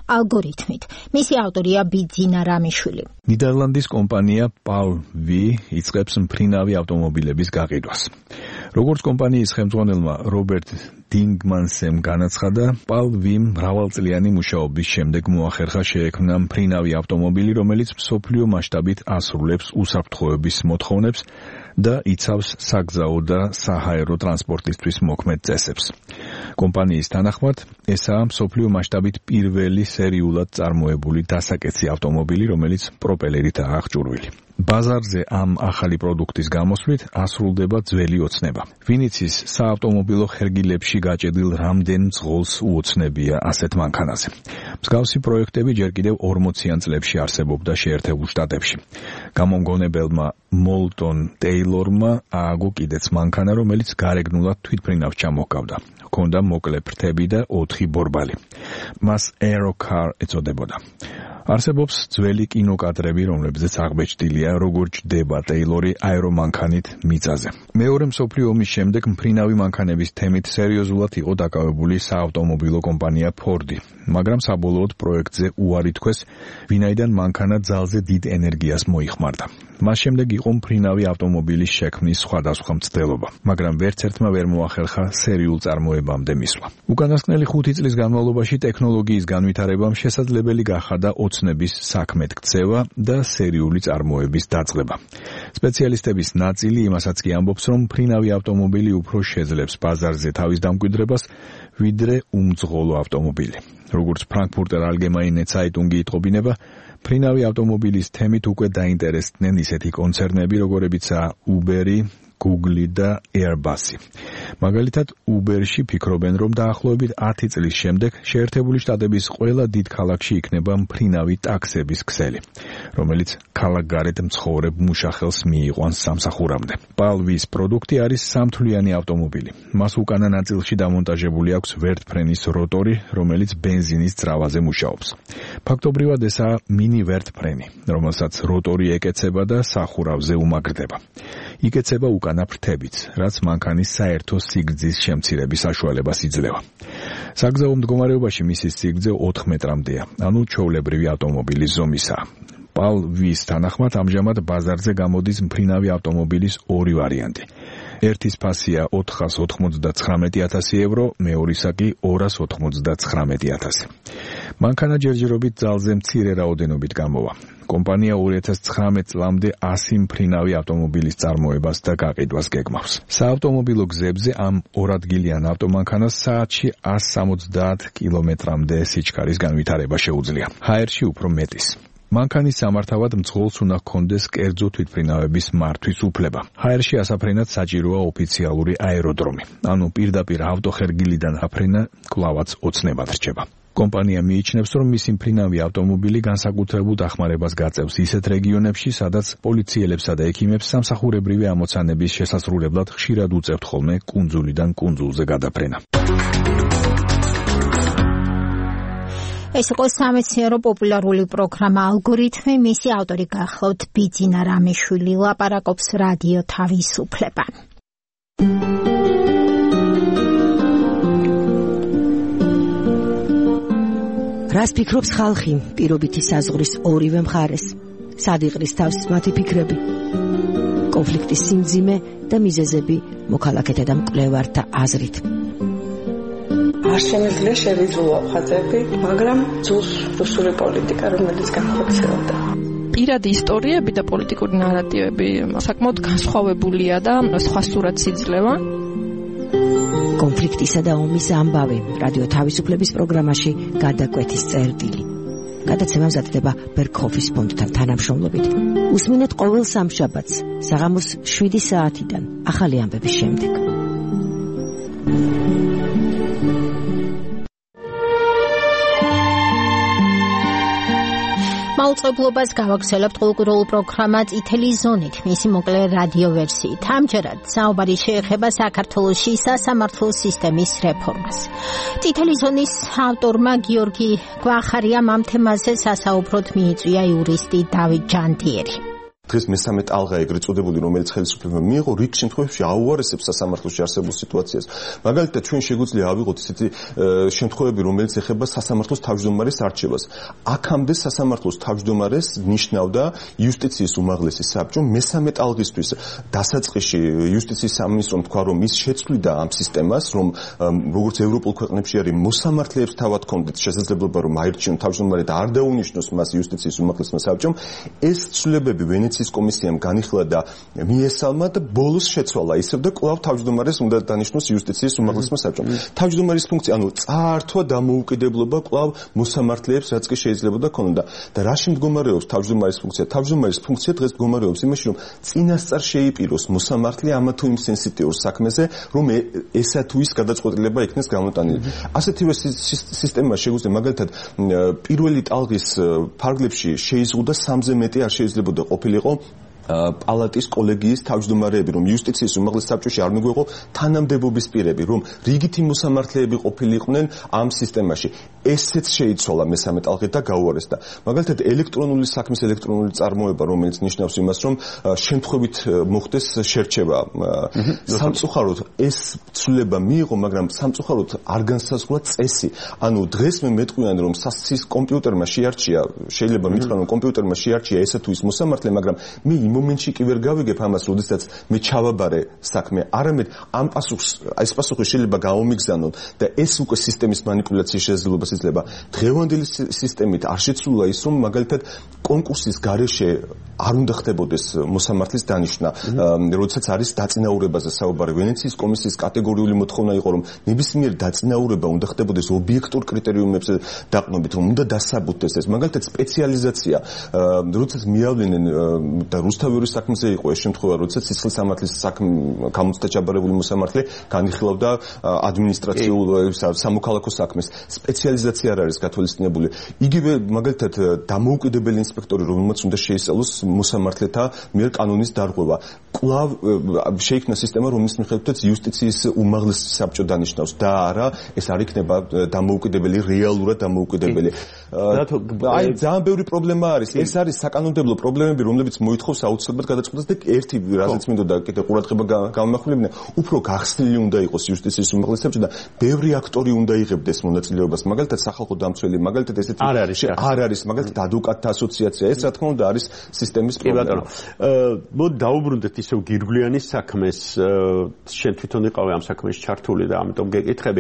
ალგორითმით. მისი ავტორია ბიძინა რამიშვილი. ნიდერლანდის კომპანია პალვი იწყებს მფრინავი ავტომობილების გაყიდვას. როგორც კომპანიის ხელმძღვანელმა რობერტ დინგმანსემ განაცხადა, პალვიმ მრავალწლიანი მუშაობის შემდეგ მოახერხა შეექმნა მფრინავი ავტომობილი, რომელიც მსოფლიო მასშტაბით ასრულებს უსაფრთხოების მოთხოვნებს და იცავს საგზაო და საჰაერო ტრანსპორტისთვის მოქმედ წესებს. კომპანიის თანახმად, ესაა მსოფლიო მასშტაბით პირველი სერიულად წარმოებული დასაკეცი ავტომობილი, რომელიც პროპელერითაა აღჭურვილი. ბაზარზე ამ ახალი პროდუქტის გამოსვლით ასრულდება ძველი ოცნება. ვინიცის საავტომობილო ხერგილებში გაჭედილ რამდენ მძღოლს უოცნებია ასეთ მანქანაზე. მსგავსი პროექტები ჯერ კიდევ ორმოციან წლებში არსებობდა შეერთებულ შტატებში. გამომგონებელმა მოლტონ ტეილორმა ააგო კიდეც მანქანა, რომელიც გარეგნულად თვითმფრინავს ჩამოჰგავდა. ჰქონდა მოკლე ფრთები და ოთხი ბორბალი. მას Aerocar ეწოდებოდა. არსებობს ძველი კინოკადრები, რომლებზეც აღბეჭდილია, როგორ ჯდება ტეილორი აერომანქანით მიწაზე. მეორე მსოფლიო ომის შემდეგ მფრინავი მანქანების თემით სერიოზულად იყო დაკავებული საავტომობილო კომპანია ფორდი, მაგრამ საბოლოოდ პროექტზე უარი თქვეს, ვინაიდან მანქანა ძალზე დიდ ენერგიას მოიხმარდა. მას შემდეგ იყო მფრინავი ავტომობილის შექმნის სხვადასხვა მცდელობა, მაგრამ ვერც ერთმა ვერ მოახერხა სერიულ წარმოებამდე მისვლა. უკანასკნელი ხუთი წლის განმავლობაში ტექნოლოგიის განვითარებამ შესაძლებელი გახადა ოცნების საქმედ ქცევა და სერიული წარმოების დაწყება. სპეციალისტების ნაწილი იმასაც კი ამბობს, რომ მფრინავი ავტომობილი უფრო შეძლებს ბაზარზე თავის დამკვიდრებას, ვიდრე უმძღოლო ავტომობილი. როგორც ფრანკფურტერ ალგემაინე ცაიტუნგი იტყობინება, მფრინავი ავტომობილის თემით უკვე დაინტერესდნენ ისეთი კონცერნები, როგორებიცაა Uber-ი, Google და Airbus-ი. მაგალითად, Uber-ში ფიქრობენ, რომ დაახლოებით ათი წლის შემდეგ შეერთებული შტატების ყველა დიდ ქალაქში იქნება მფრინავი ტაქსების ქსელი, რომელიც ქალაქგარეთ მცხოვრებ მუშახელს მიიყვანს სამსახურამდე. პალვის პროდუქტი არის სამთვლიანი ავტომობილი. მას უკანა ნაწილში დამონტაჟებული აქვს ვერტფრენის როტორი, რომელიც ბენზინის ძრავაზე მუშაობს. ფაქტობრივად ესაა მინი ვერტფრენი, რომელსაც როტორი ეკეცება და სახურავზე უმაგრდება. იკეცება უკანა ფრთებიც, რაც მანქანის საერთო სიგრძის შემცირების საშუალებას იძლევა. საგზაო მდგომარეობაში მისი სიგრძე ოთხ მეტრამდეა, ანუ ჩვეულებრივი ავტომობილის ზომისაა. პალვის თანახმად ამჟამად ბაზარზე გამოდის მფრინავი ავტომობილის ორი ვარიანტი. ერთის ფასია ოთხას ოთხმოცდათხრამეტი ათასი ევრო, მეორისა კი ორას ოთხმოცდათხრამეტი ათასი. მანქანა ჯერჯერობით ძალზე მცირე რაოდენობით გამოვა. კომპანია ორი ათას ცხრამეტ წლამდე ასი მფრინავი ავტომობილის წარმოებას და გაყიდვას გეგმავს. საავტომობილო გზებზე ამ ორადგილიან ავტომანქანას საათში εκατს სამოცდაათ კილომეტრამდე სიჩქარის განვითარება შეუძლია. ჰაერში უფრო მეტის. მანქანის სამართავად მძღოლს უნდა ჰქონდეს კერძო თვითმფრინავების მართვის უფლება. ჰაერში ასაფრენად საჭიროა ოფიციალური აეროდრომი, ანუ პირდაპირ ავტოხერგილიდან აფრენა კვლავაც ოცნებად რჩება. კომპანია მიიჩნევს, რომ მისი მფრინავი ავტომობილი განსაკუთრებულ დახმარებას გაწევს ისეთ რეგიონებში, სადაც პოლიციელებსა და ექიმებს სამსახურებრივი ამოცანების შესასრულებლად ხშირად უწევთ ხოლმე კუნძულიდან კუნძულზე გადაფრენა. ეს იყო სამეცნიერო პოპულარული პროგრამა ალგორითმი, მისი ავტორი გახლავთ ბიძინა რამიშვილი, ლაპარაკობს რადიო თავისუფლება. რას ფიქრობს ხალხი პირობითი საზღვრის ორივე მხარეს? სად იყრის თავს მათი ფიქრები? კონფლიქტის სიმძიმე და მიზეზები მოქალაქეთა და მკვლევართა აზრით. არ შემიძლია შევიძულო ხაზები, მაგრამ ძულს რუსული პოლიტიკა, რომელიც განხორციელდა. პირადი ისტორიები და პოლიტიკური ნარატივები საკმაოდ განსხვავებულია და სხვა სურათს იძლევა. კონფლიქტისა და ომის ამბავი რადიო თავისუფლების პროგრამაში გადაკვეთის წერტილი. გადაცემა მზადდება ბერქოფის ფონდთან თანამშრომლობით. უსმინეთ ყოველ სამშაბათს საღამოს შვიდი საათიდან ახალი ამბების შემდეგ. მაუწყებლობას გავაგრძელებთ ყოველკვირეულ პროგრამა წითელი ზონით, მისი მოკლე რადიო ვერსიით. ამჯერად საუბარი შეეხება საქართველოში სასამართლო სისტემის რეფორმას. წითელი ზონის ავტორმა გიორგი გვახარიამ ამ თემაზე სასაუბროდ მიიწვია იურისტი დავით ჯანდიერი. დღეს მესამე ტალღა ეგრეთ წოდებული, რომელიც ხელისუფლებამ მიიღო, რიგ შემთხვევებში აუარესებს სასამართლოში არსებულ სიტუაციას. მაგალითად, ჩვენ შეგვიძლია ავიღოთ ისეთი შემთხვევები, რომელიც ეხება სასამართლოს თავმჯდომარის არჩევას. აქამდე სასამართლოს თავმჯდომარეს ნიშნავდა იუსტიციის უმაღლესი საბჭო. მესამე ტალღისთვის დასაწყისში იუსტიციის სამინისტრომ თქვა, რომ ის შეცვლიდა ამ სისტემას, რომ როგორც ევროპულ ქვეყნებში არის მოსამართლეებს თავად ჰქონდეთ შესაძლებლობა, რომ აირჩიონ თავმჯდომარე და არ დაუნიშნოს მას იუსტიციის უმაღლესმა საბჭომ. ეს ცვლილებები ვენეციის კომისიამ განიხილა და მიესალმა და ბოლოს შეცვალა ისევ და კვლავ თავმჯდომარეს უნდა დანიშნოს იუსტიციის უმაღლესმა საბჭომ. თავმჯდომარის ფუნქცია, ანუ წაართვა დამოუკიდებლობა კვლავ მოსამართლეებს, რაც კი შეიძლებოდა ქონოდა. და რაში მდგომარეობს თავმჯდომარის ფუნქცია? თავმჯდომარის ფუნქცია დღეს მდგომარეობს იმაში, რომ წინასწარ შეიპიროს მოსამართლე ამა თუ იმ სენსიტიურ საქმეზე, რომ ესა თუ ის გადაწყვეტილება იქნეს გამოტანილი. ასეთივე სისტემა შეგვიძლია მაგალითად პირველი ტალღის ფარგლებში შეიზღუდა სამზე მეტი არ შეიძლებოდა ყოფილიყო პალატის კოლეგიის თავმჯდომარეები, რომ იუსტიციის უმაღლეს საბჭოში არ მიგვეყო თანამდებობის პირები, რომ რიგითი მოსამართლეები ყოფილიყვნენ ამ სისტემაში. ესეც შეიცვალა მესამე ტალღით და გაუარესდა. მაგალითად, ელექტრონული საქმის ელექტრონული წარმოება, რომელიც ნიშნავს იმას, რომ შემთხვევით მოხდეს შერჩევა. სამწუხაროდ ეს ცვლილება მიიღო, მაგრამ სამწუხაროდ არ განსაზღვრა წესი. ანუ დღეს მე მეტყვიან, რომ სასის კომპიუტერმა შეარჩია, შეიძლება მითხრა, რომ კომპიუტერმა შეარჩია ესა თუ ის მოსამართლე, მაგრამ მე მომენტში კი ვერ გავიგებ ამას, როდესაც მე ჩავაბარე საქმე. არამედ ამ პასუხს, ეს პასუხი შეიძლება გაომიგზავნონ და ეს უკვე სისტემის манипуляციის შესაძლებლობას იძლევა. დღევანდელი სისტემით არ შეცვლა ის, რომ მაგალითად კონკურსის გარეშე არ უნდა ხდებოდეს მოსამართლის დანიშვნა, როდესაც არის დაწინაურებაზე საუბარი. ვენეციის კომისიის კატეგორიული მოთხოვნა იყო, რომ ნებისმიერ დაწინაურება უნდა ხდებოდეს ობიექტურ კრიტერიუმებზე დაყრდნობით, რომ უნდა დასაბუთდეს ეს. მაგალითად სპეციალიზაცია, როდესაც მიავლენენ და რუსთავის საქმეზე იყო ეს შემთხვევა, როდესაც სისხლის სამართლის საქმე გამოცდა ჩაბარებული მოსამართლე განიხილავდა ადმინისტრაციულ სამოქალაქო საქმეს. სპეციალიზაცია არ არის გათვალისწინებული. იგივე მაგალითად დამოუკიდებელი ინსპექტორი, რომელმაც უნდა შეისწავლოს მოსამართლეთა მიერ კანონის დარღვევა. კვლავ შეიქმნა სისტემა, რომლის მიხედვითაც იუსტიციის უმაღლესი საბჭო დანიშნავს და არა ეს არ იქნება დამოუკიდებელი, რეალურად დამოუკიდებელი. აი ძალიან ბევრი პრობლემა არის. ეს არის საკანონმდებლო პრობლემები, რომლებიც მოითხოვს აუცილებლად გადაწყვეტას და ერთი რაზეც მინდოდა კიდე ყურადღება გამომახვილებინა, უფრო გახსნილი უნდა იყოს იუსტიციის უმაღლესი საბჭო და ბევრი აქტორი უნდა იღებდეს მონაწილეობას. მაგალითად სახალხო დამცველი, მაგალითად ესეთი არ არის არ არის, მაგალითად ადვოკატთა ასოციაცია. ეს რა თქმა უნდა არის სისტემის პრობლემა. მოდი დაუბრუნდეთ ისევ გირგვლიანის საქმეს. შენ თვითონ იყავი ამ საქმეში ჩართული და ამიტომ გეკითხები.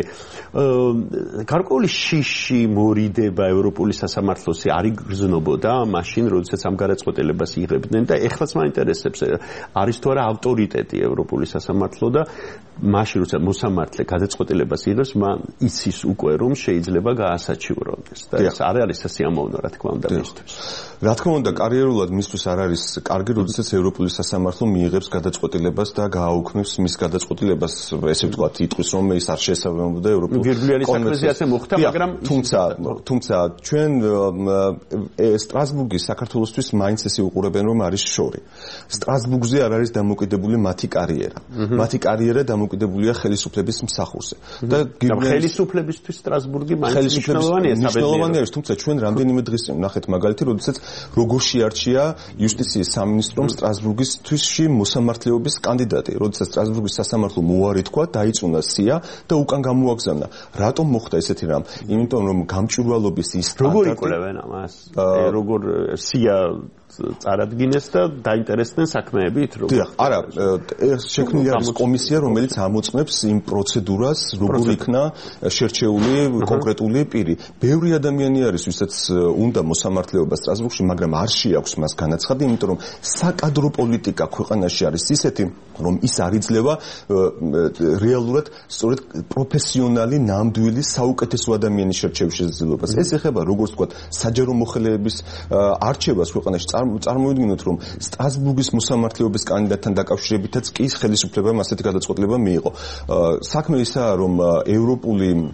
გარკვეული შიში მორიდება ევროპული სასამართლოსი არ იგრძნობოდა მაშინ, როდესაც ამ გადაწყვეტილებას იღებდნენ და ეხლაც მაინტერესებს არის თუ არა ავტორიტეტი ევროპული სასამართლო და მაშინ როცა მოსამართლე გადაწყვეტილებას იღებს, მან იცის უკვე რომ შეიძლება გაასაჩივრონდეს და ეს არ არის სასიამოვნო რა თქმა უნდა მისთვის. რა თქმა უნდა, კარიერულად მისთვის არ არის კარგი, როდესაც ევროპული სასამართლო მიიღებს გადაწყვეტილებას და გააუქმებს მის გადაწყვეტილებას, ესე ვთქვათ, იტყვის რომ ის არ შეესაბამებოდა ევროპულ გირგვლიანის საქმეზე ასე მოხდა, მაგრამ თუმცა თუმცა ჩვენ სტრასბურგის საქართველოსთვის მაინც ესე უყურებენ რომ არის შორი. სტრასბურგზე არ არის დამოკიდებული მათი კარიერა. მათი კარიერა დამოკიდებულია ხელისუფლების მსახურზე. და ხელისუფლებისთვის სტრასბურგი მაინც მნიშვნელოვანია, მნიშვნელოვანი არის, თუმცა ჩვენ რამდენიმე დღის წინ ნახეთ მაგალითი, როდესაც როგორ შეარჩია იუსტიციის სამინისტრომ სტრასბურგისთვის მოსამართლეობის კანდიდატი, როდესაც სტრასბურგის სასამართლომ უარი თქვა, დაიწუნა სია და უკან გამოაგზავნა. რატომ მოხდა ესეთი რამ? იმიტომ რომ გამჭვირვალობის ის როგორ იკვლევენ ამას? როგორ სია წარადგინეს და დაინტერესდნენ საქმეებით, როგორ? დიახ, არა, შექმნილი არის კომისია, რომელიც ამოწმებს იმ პროცედურას, როგორ იქნა შერჩეული კონკრეტული პირი. ბევრი ადამიანი არის, ვისაც უნდა მოსამართლეობა სტრასბურგში, მაგრამ არ შეაქვს მას განაცხადი, იმიტომ რომ საკადრო პოლიტიკა ქვეყანაში არის ისეთი, რომ ის არ იძლევა რეალურად სწორედ პროფესიონალი, ნამდვილი, საუკეთესო ადამიანის შერჩევის შესაძლებლობას. ეს ეხება, როგორც ვთქვათ, საჯარო მოხელეების არჩევას ქვეყანაში. წარმოვიდგინოთ, რომ სტრასბურგის მოსამართლეობის კანდიდატთან დაკავშირებითაც კი ხელისუფლებამ ასეთი გადაწყვეტილება მიიღო. საქმე ისაა, რომ ევროპული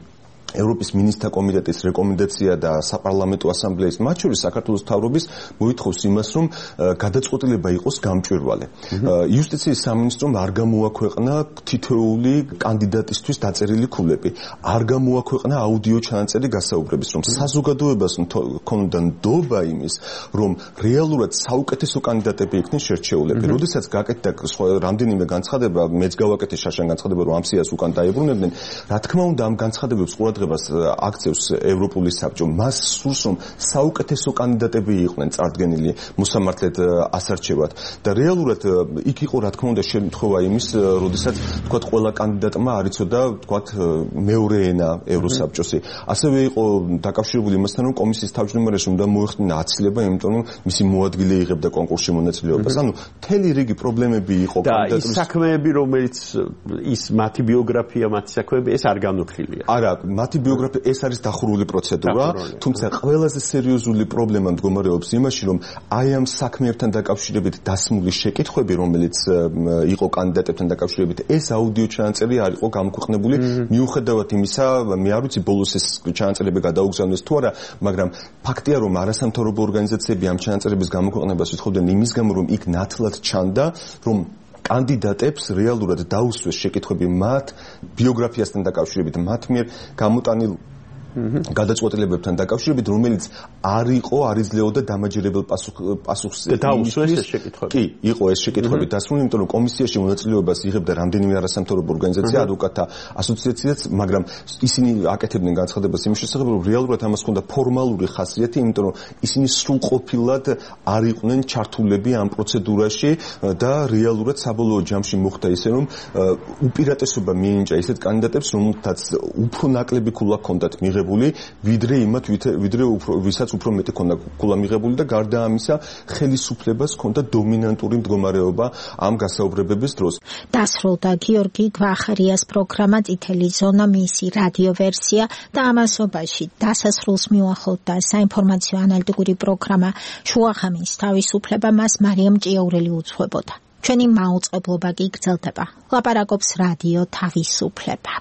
ევროპის მინისტრთა კომიტეტის რეკომენდაცია და საპარლამენტო ასამბლეის მათ შორის საქართველოს მთავრობის მოითხოვს იმას, რომ გადაწყვეტილება იყოს გამჭვირვალე. იუსტიციის სამინისტრომ არ გამოაქვეყნა თითოეული კანდიდატისთვის დაწერილი ქულები. არ გამოაქვეყნა აუდიო ჩანაწერი გასაუბრების, რომ საზოგადოებას ჰქონდა ნდობა იმის, რომ რეალურად საუკეთესო კანდიდატები იქნენ შერჩეულები. როდესაც გაკეთდა რამდენიმე განცხადება, მეც გავაკეთე შაშან განცხადება, რომ ამ სიას უკან დაებრუნებდნენ, რა თქმა უნდა ამ განცხადებებს ყურადღებას აქცევს ევროპული საბჭო. მას სურს, რომ საუკეთესო კანდიდატები იყვნენ წარდგენილი მოსამართლედ ასარჩევად და რეალურად იქ იყო რა თქმა უნდა შემთხვევა იმის, როდესაც თქვათ ყველა კანდიდატმა არ იცოდა თქვათ მეორე ენა ევროსაბჭოსი. ასევე იყო დაკავშირებული იმასთან, რომ კომისიის თავმჯდომარეს უნდა მოეხდინა აცილება, იმიტომ რომ მისი მოადგილე იღებდა კონკურსში მონაწილეობას. ანუ მთელი რიგი პრობლემები იყო კანდიდატურის. და ის საქმეები, რომელიც ის მათი ბიოგრაფია, მათი საქმეები, ეს არ განუხილია. არა, მათი ბიოგრაფია ეს არის დახურული პროცედურა, თუმცა ყველაზე სერიოზული პრობლემა მდგომარეობს იმაში, რომ აი ამ საქმეებთან დაკავშირებით დასმული შეკითხვები, რომელიც იყო კანდიდატებთან დაკავშირებით, ეს აუდიო ჩანაწერი არ იყო გამოქვეყნებული, მიუხედავად იმისა, მე არ ვიცი ბოლოს ეს ჩანაწერები გადაუგზავნეს თუ არა, მაგრამ ფაქტია, რომ არასამთავრობო ორგანიზაციები ამ ჩანაწერების გამოქვეყნებას ვითხოვდნენ იმის გამო, რომ იქ ნათლად ჩანდა, რომ კანდიდატებს რეალურად დაუსვეს შეკითხვები მათ ბიოგრაფიასთან დაკავშირებით, მათ მიერ გამოტანილ გადაწყვეტილებებთან დაკავშირებით, რომელიც არ იყო, არ იძლეოდა დამაჯერებელ პასუხს. დაუსვეს ეს შეკითხვები. კი, იყო ეს შეკითხვები დასმული, იმიტომ რომ კომისიაში მონაწილეობას იღებდა რამდენიმე არასამთავრობო ორგანიზაცია, ადვოკატთა ასოციაციაც, მაგრამ ისინი აკეთებდნენ განცხადებას იმის შესახებ, რომ რეალურად ამას ჰქონდა ფორმალური ხასიათი, იმიტომ რომ ისინი სრულყოფილად არ იყვნენ ჩართულები ამ პროცედურაში და რეალურად საბოლოო ჯამში მოხდა ისე, რომ უპირატესობა მიენიჭა ისეთ კანდიდატებს, რომელთაც უფრო ნაკლები ქულა ჰქონდათ მიღებული, ვიდრე იმათ, ვიდრე ვისაც უფრო მეტი ქონდა ქულა მიღებული და გარდა ამისა, ხელისუფლებას ჰქონდა დომინანტური მდგომარეობა ამ გასაუბრებების დროს. დასრულდა გიორგი გვახარიას პროგრამა წითელი ზონა, მისი რადიო ვერსია და ამასობაში დასასრულს მიუახლოვდა საინფორმაციო ანალიტიკური პროგრამა შუახამის თავისუფლება, მას მარიამ ჭიაურელი უძღვებოდა. ჩვენი მაუწყებლობა კი გრძელდება. ლაპარაკობს რადიო თავისუფლება.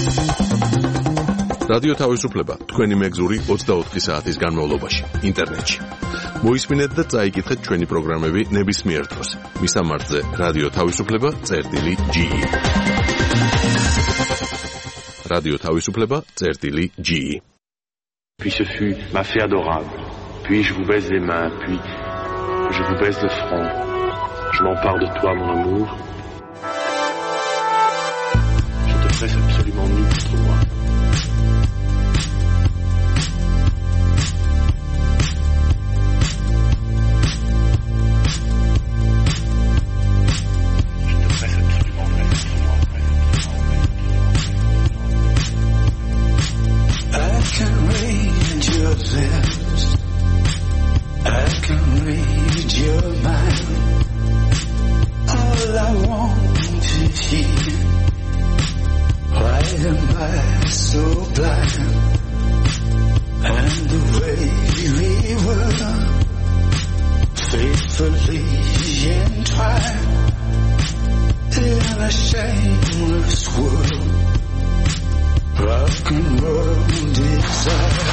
რადიო თავისუფლება თქვენი მეგზური ოცდაოთხი საათის განმავლობაში ინტერნეტში. მოისმინეთ და წაიკითხეთ ჩვენი პროგრამები ნებისმიერ დროს. მისამართზე რადიო თავისუფლება წერტილი ჯი. რადიო თავისუფლება წერტილი ჯი. Puis ce fut ma fée adorable. Puis je vous baise les mains, puis je vous baise le front. Je m'empare de toi, mon amour. Je te presse absolument nu contre moi. Lips. I can read your mind. All I want to hear. Why am I so blind? And the way we were faithfully entwined in a shameless world. Rock and roll desire.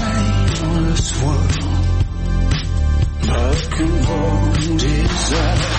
Shameless world, rock and roll desire.